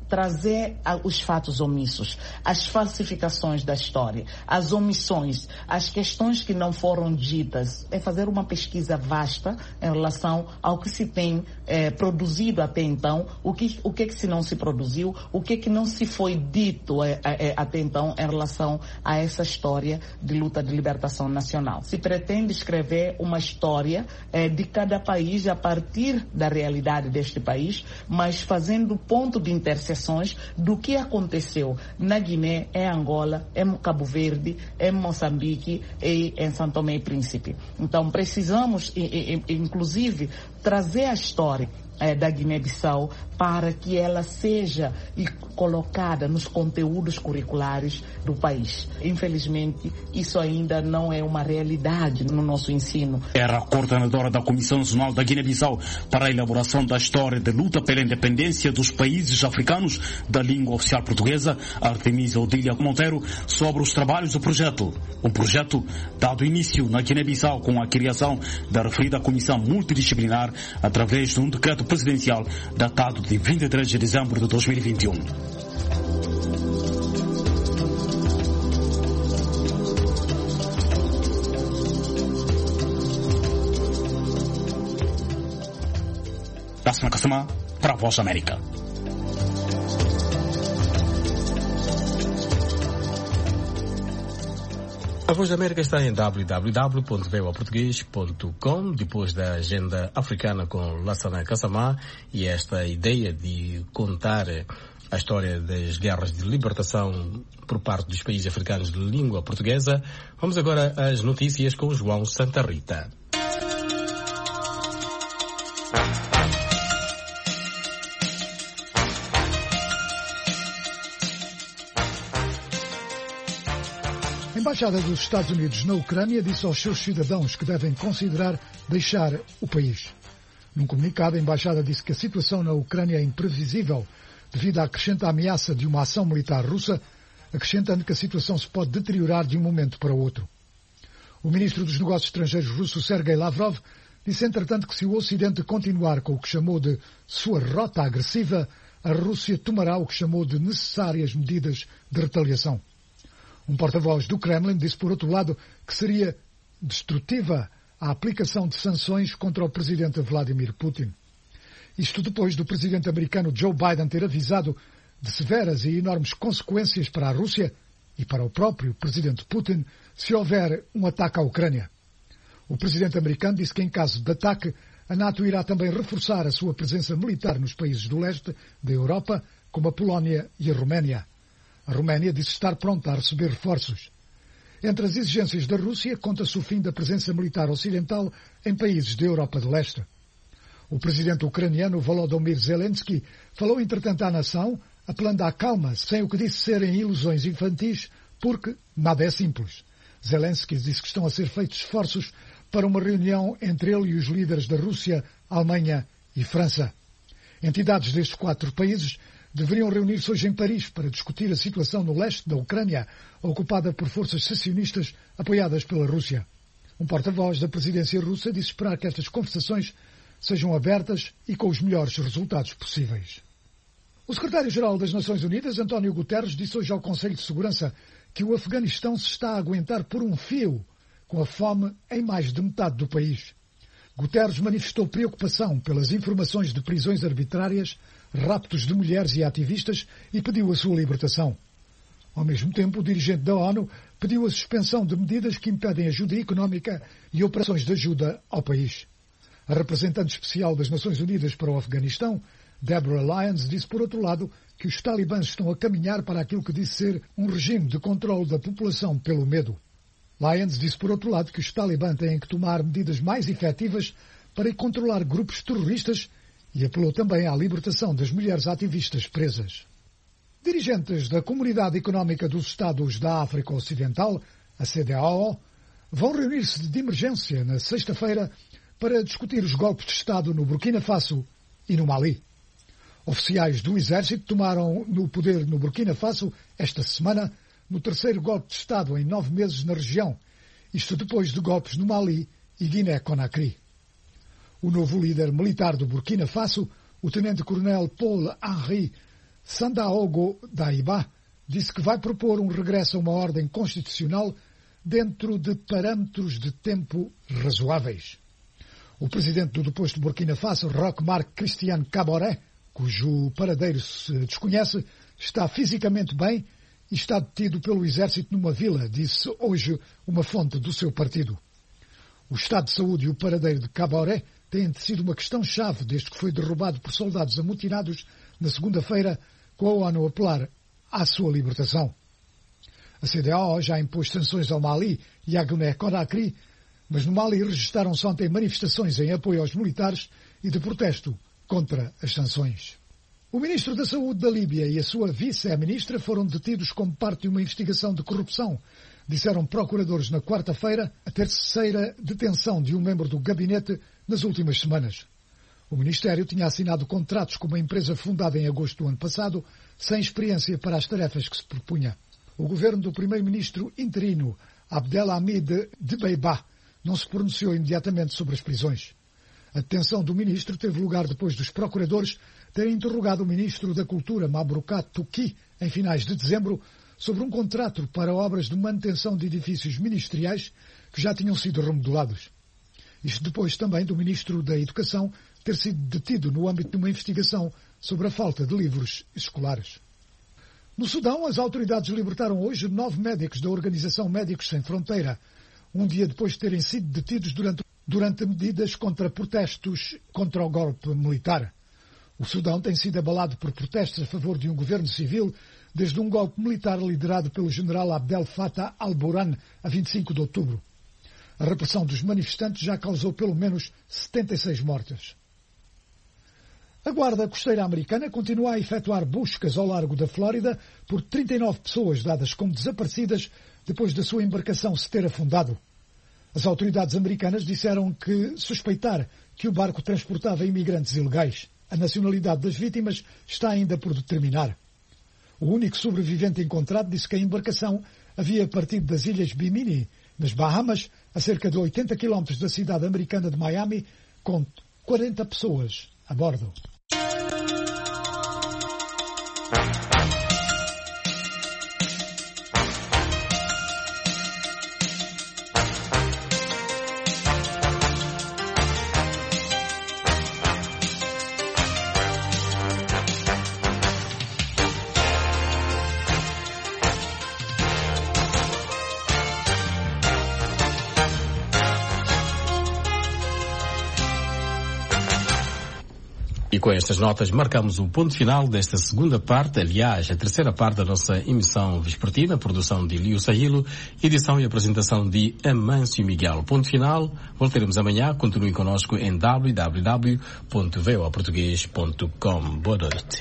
trazer os fatos omissos, as falsificações da história, as omissões, as questões que não foram ditas, é fazer uma pesquisa vasta em relação ao que se tem produzido até então, o que se não se produziu, o que não se foi dito até então em relação a essa história de luta de libertação nacional. Se pretende escrever uma história de cada país a partir da realidade deste país, mas fazendo ponto de interseções do que aconteceu na Guiné, em Angola, em Cabo Verde, em Moçambique e em São Tomé e Príncipe. Então precisamos, inclusive, trazer a história da Guiné-Bissau para que ela seja colocada nos conteúdos curriculares do país. Infelizmente, isso ainda não é uma realidade no nosso ensino. Era a coordenadora da Comissão Nacional da Guiné-Bissau para a elaboração da história de luta pela independência dos países africanos da língua oficial portuguesa, Artemisia Odília Monteiro, sobre os trabalhos do projeto. Um projeto dado início na Guiné-Bissau com a criação da referida Comissão Multidisciplinar através de um decreto presidencial datado de 23 de dezembro de 2021. Dassana Kassama, para a Voz da América. A Voz da América está em www.voaportugues.com, depois da agenda africana com Lassana Kassama e esta ideia de contar a história das guerras de libertação por parte dos países africanos de língua portuguesa. Vamos agora às notícias com João Santa Rita. A Embaixada dos Estados Unidos na Ucrânia disse aos seus cidadãos que devem considerar deixar o país. Num comunicado, a Embaixada disse que a situação na Ucrânia é imprevisível devido à crescente ameaça de uma ação militar russa, acrescentando que a situação se pode deteriorar de um momento para o outro. O ministro dos Negócios Estrangeiros russo, Sergei Lavrov, disse entretanto que se o Ocidente continuar com o que chamou de sua rota agressiva, a Rússia tomará o que chamou de necessárias medidas de retaliação. Um porta-voz do Kremlin disse, por outro lado, que seria destrutiva a aplicação de sanções contra o presidente Vladimir Putin. Isto depois do presidente americano Joe Biden ter avisado de severas e enormes consequências para a Rússia e para o próprio presidente Putin se houver um ataque à Ucrânia. O presidente americano disse que, em caso de ataque, a NATO irá também reforçar a sua presença militar nos países do leste da Europa, como a Polónia e a Roménia. A Roménia disse estar pronta a receber reforços. Entre as exigências da Rússia, conta-se o fim da presença militar ocidental em países da Europa de Leste. O presidente ucraniano Volodymyr Zelensky falou, entretanto, à nação, apelando à calma, sem o que disse serem ilusões infantis, porque nada é simples. Zelensky disse que estão a ser feitos esforços para uma reunião entre ele e os líderes da Rússia, Alemanha e França. Entidades destes 4 países deveriam reunir-se hoje em Paris para discutir a situação no leste da Ucrânia, ocupada por forças secessionistas apoiadas pela Rússia. Um porta-voz da presidência russa disse esperar que estas conversações sejam abertas e com os melhores resultados possíveis. O secretário-geral das Nações Unidas, António Guterres, disse hoje ao Conselho de Segurança que o Afeganistão se está a aguentar por um fio, com a fome em mais de metade do país. Guterres manifestou preocupação pelas informações de prisões arbitrárias, raptos de mulheres e ativistas e pediu a sua libertação. Ao mesmo tempo, o dirigente da ONU pediu a suspensão de medidas que impedem ajuda económica e operações de ajuda ao país. A representante especial das Nações Unidas para o Afeganistão, Deborah Lyons, disse, por outro lado, que os talibãs estão a caminhar para aquilo que disse ser um regime de controle da população pelo medo. Lyons disse, por outro lado, que os talibãs têm que tomar medidas mais efetivas para controlar grupos terroristas e apelou também à libertação das mulheres ativistas presas. Dirigentes da Comunidade Económica dos Estados da África Ocidental, a CEDEAO, vão reunir-se de emergência na sexta-feira para discutir os golpes de Estado no Burkina Faso e no Mali. Oficiais do Exército tomaram no poder no Burkina Faso esta semana, no terceiro golpe de Estado em 9 meses na região, isto depois de golpes no Mali e Guiné-Conakry. O novo líder militar do Burkina Faso, o tenente-coronel Paul-Henri Sandaogo Daiba disse que vai propor um regresso a uma ordem constitucional dentro de parâmetros de tempo razoáveis. O presidente do deposto Burkina Faso, Roch Marc Christian Kaboré, cujo paradeiro se desconhece, está fisicamente bem e está detido pelo exército numa vila, disse hoje uma fonte do seu partido. O estado de saúde e o paradeiro de Kaboré têm sido uma questão-chave desde que foi derrubado por soldados amotinados na segunda-feira, com a ONU a apelar à sua libertação. A CEDEAO já impôs sanções ao Mali e à Guiné-Conakry, mas no Mali registaram-se ontem manifestações em apoio aos militares e de protesto contra as sanções. O ministro da Saúde da Líbia e a sua vice-ministra foram detidos como parte de uma investigação de corrupção, disseram procuradores na quarta-feira, a terceira detenção de um membro do gabinete nas últimas semanas. O Ministério tinha assinado contratos com uma empresa fundada em agosto do ano passado, sem experiência para as tarefas que se propunha. O governo do primeiro-ministro interino, Abdelhamid Dbeibah, não se pronunciou imediatamente sobre as prisões. A detenção do ministro teve lugar depois dos procuradores terem interrogado o ministro da Cultura, Mabroukat Touki, em finais de dezembro, sobre um contrato para obras de manutenção de edifícios ministeriais que já tinham sido remodelados. Isto depois também do ministro da Educação ter sido detido no âmbito de uma investigação sobre a falta de livros escolares. No Sudão, as autoridades libertaram hoje 9 médicos da Organização Médicos Sem Fronteira, um dia depois de terem sido detidos durante medidas contra protestos contra o golpe militar. O Sudão tem sido abalado por protestos a favor de um governo civil desde um golpe militar liderado pelo general Abdel Fattah al-Burhan a 25 de outubro. A repressão dos manifestantes já causou pelo menos 76 mortes. A Guarda Costeira Americana continua a efetuar buscas ao largo da Flórida por 39 pessoas dadas como desaparecidas depois da sua embarcação se ter afundado. As autoridades americanas disseram que suspeitar que o barco transportava imigrantes ilegais. A nacionalidade das vítimas está ainda por determinar. O único sobrevivente encontrado disse que a embarcação havia partido das ilhas Bimini, nas Bahamas, a cerca de 80 quilómetros da cidade americana de Miami, com 40 pessoas a bordo. E com estas notas marcamos o ponto final desta segunda parte, aliás, a terceira parte da nossa emissão vespertina, produção de Liu Sahilo, edição e apresentação de Amâncio Miguel. Ponto final, voltaremos amanhã, continuem connosco em www.voaportugues.com. Boa noite.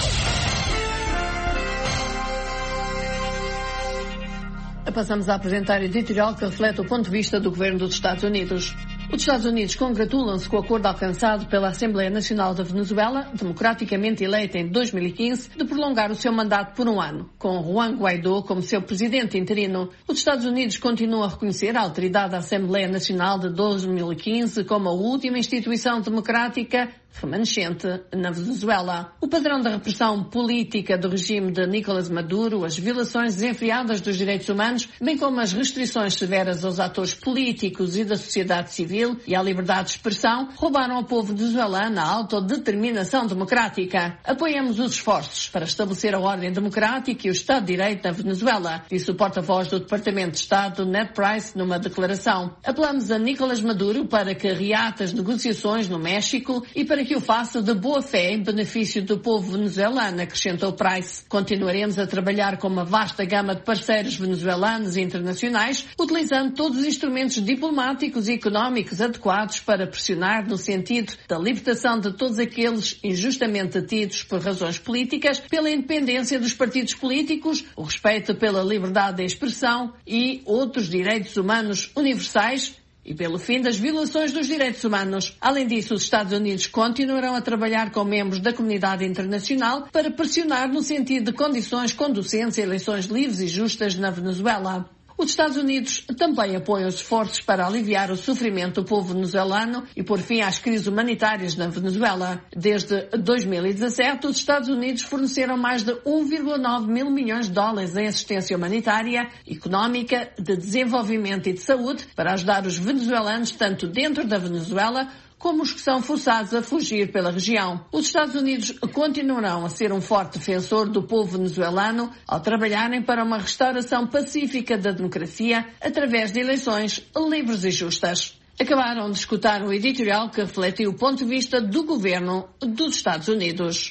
Passamos a apresentar o editorial que reflete o ponto de vista do governo dos Estados Unidos. Os Estados Unidos congratulam-se com o acordo alcançado pela Assembleia Nacional da Venezuela, democraticamente eleita em 2015, de prolongar o seu mandato por um ano, com Juan Guaidó como seu presidente interino. Os Estados Unidos continuam a reconhecer a autoridade da Assembleia Nacional de 2015 como a última instituição democrática remanescente na Venezuela. O padrão da repressão política do regime de Nicolás Maduro, as violações desenfreadas dos direitos humanos, bem como as restrições severas aos atores políticos e da sociedade civil e à liberdade de expressão, roubaram ao povo venezuelano a autodeterminação democrática. Apoiamos os esforços para estabelecer a ordem democrática e o Estado de Direito na Venezuela, disse o porta-voz do Departamento de Estado, Ned Price, numa declaração. Apelamos a Nicolás Maduro para que reate as negociações no México e para que o faça de boa fé em benefício do povo venezuelano, acrescentou Price. Continuaremos a trabalhar com uma vasta gama de parceiros venezuelanos e internacionais, utilizando todos os instrumentos diplomáticos e económicos adequados para pressionar no sentido da libertação de todos aqueles injustamente detidos por razões políticas, pela independência dos partidos políticos, o respeito pela liberdade de expressão e outros direitos humanos universais, e pelo fim das violações dos direitos humanos. Além disso, os Estados Unidos continuarão a trabalhar com membros da comunidade internacional para pressionar no sentido de condições conducentes a eleições livres e justas na Venezuela. Os Estados Unidos também apoiam os esforços para aliviar o sofrimento do povo venezuelano e pôr fim às crises humanitárias na Venezuela. Desde 2017, os Estados Unidos forneceram mais de 1,9 mil milhões de dólares em assistência humanitária, económica, de desenvolvimento e de saúde para ajudar os venezuelanos tanto dentro da Venezuela como os que são forçados a fugir pela região. Os Estados Unidos continuarão a ser um forte defensor do povo venezuelano ao trabalharem para uma restauração pacífica da democracia através de eleições livres e justas. Acabaram de escutar o editorial que refletiu o ponto de vista do governo dos Estados Unidos.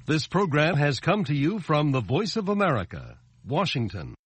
This program has come to you from the Voice of America, Washington.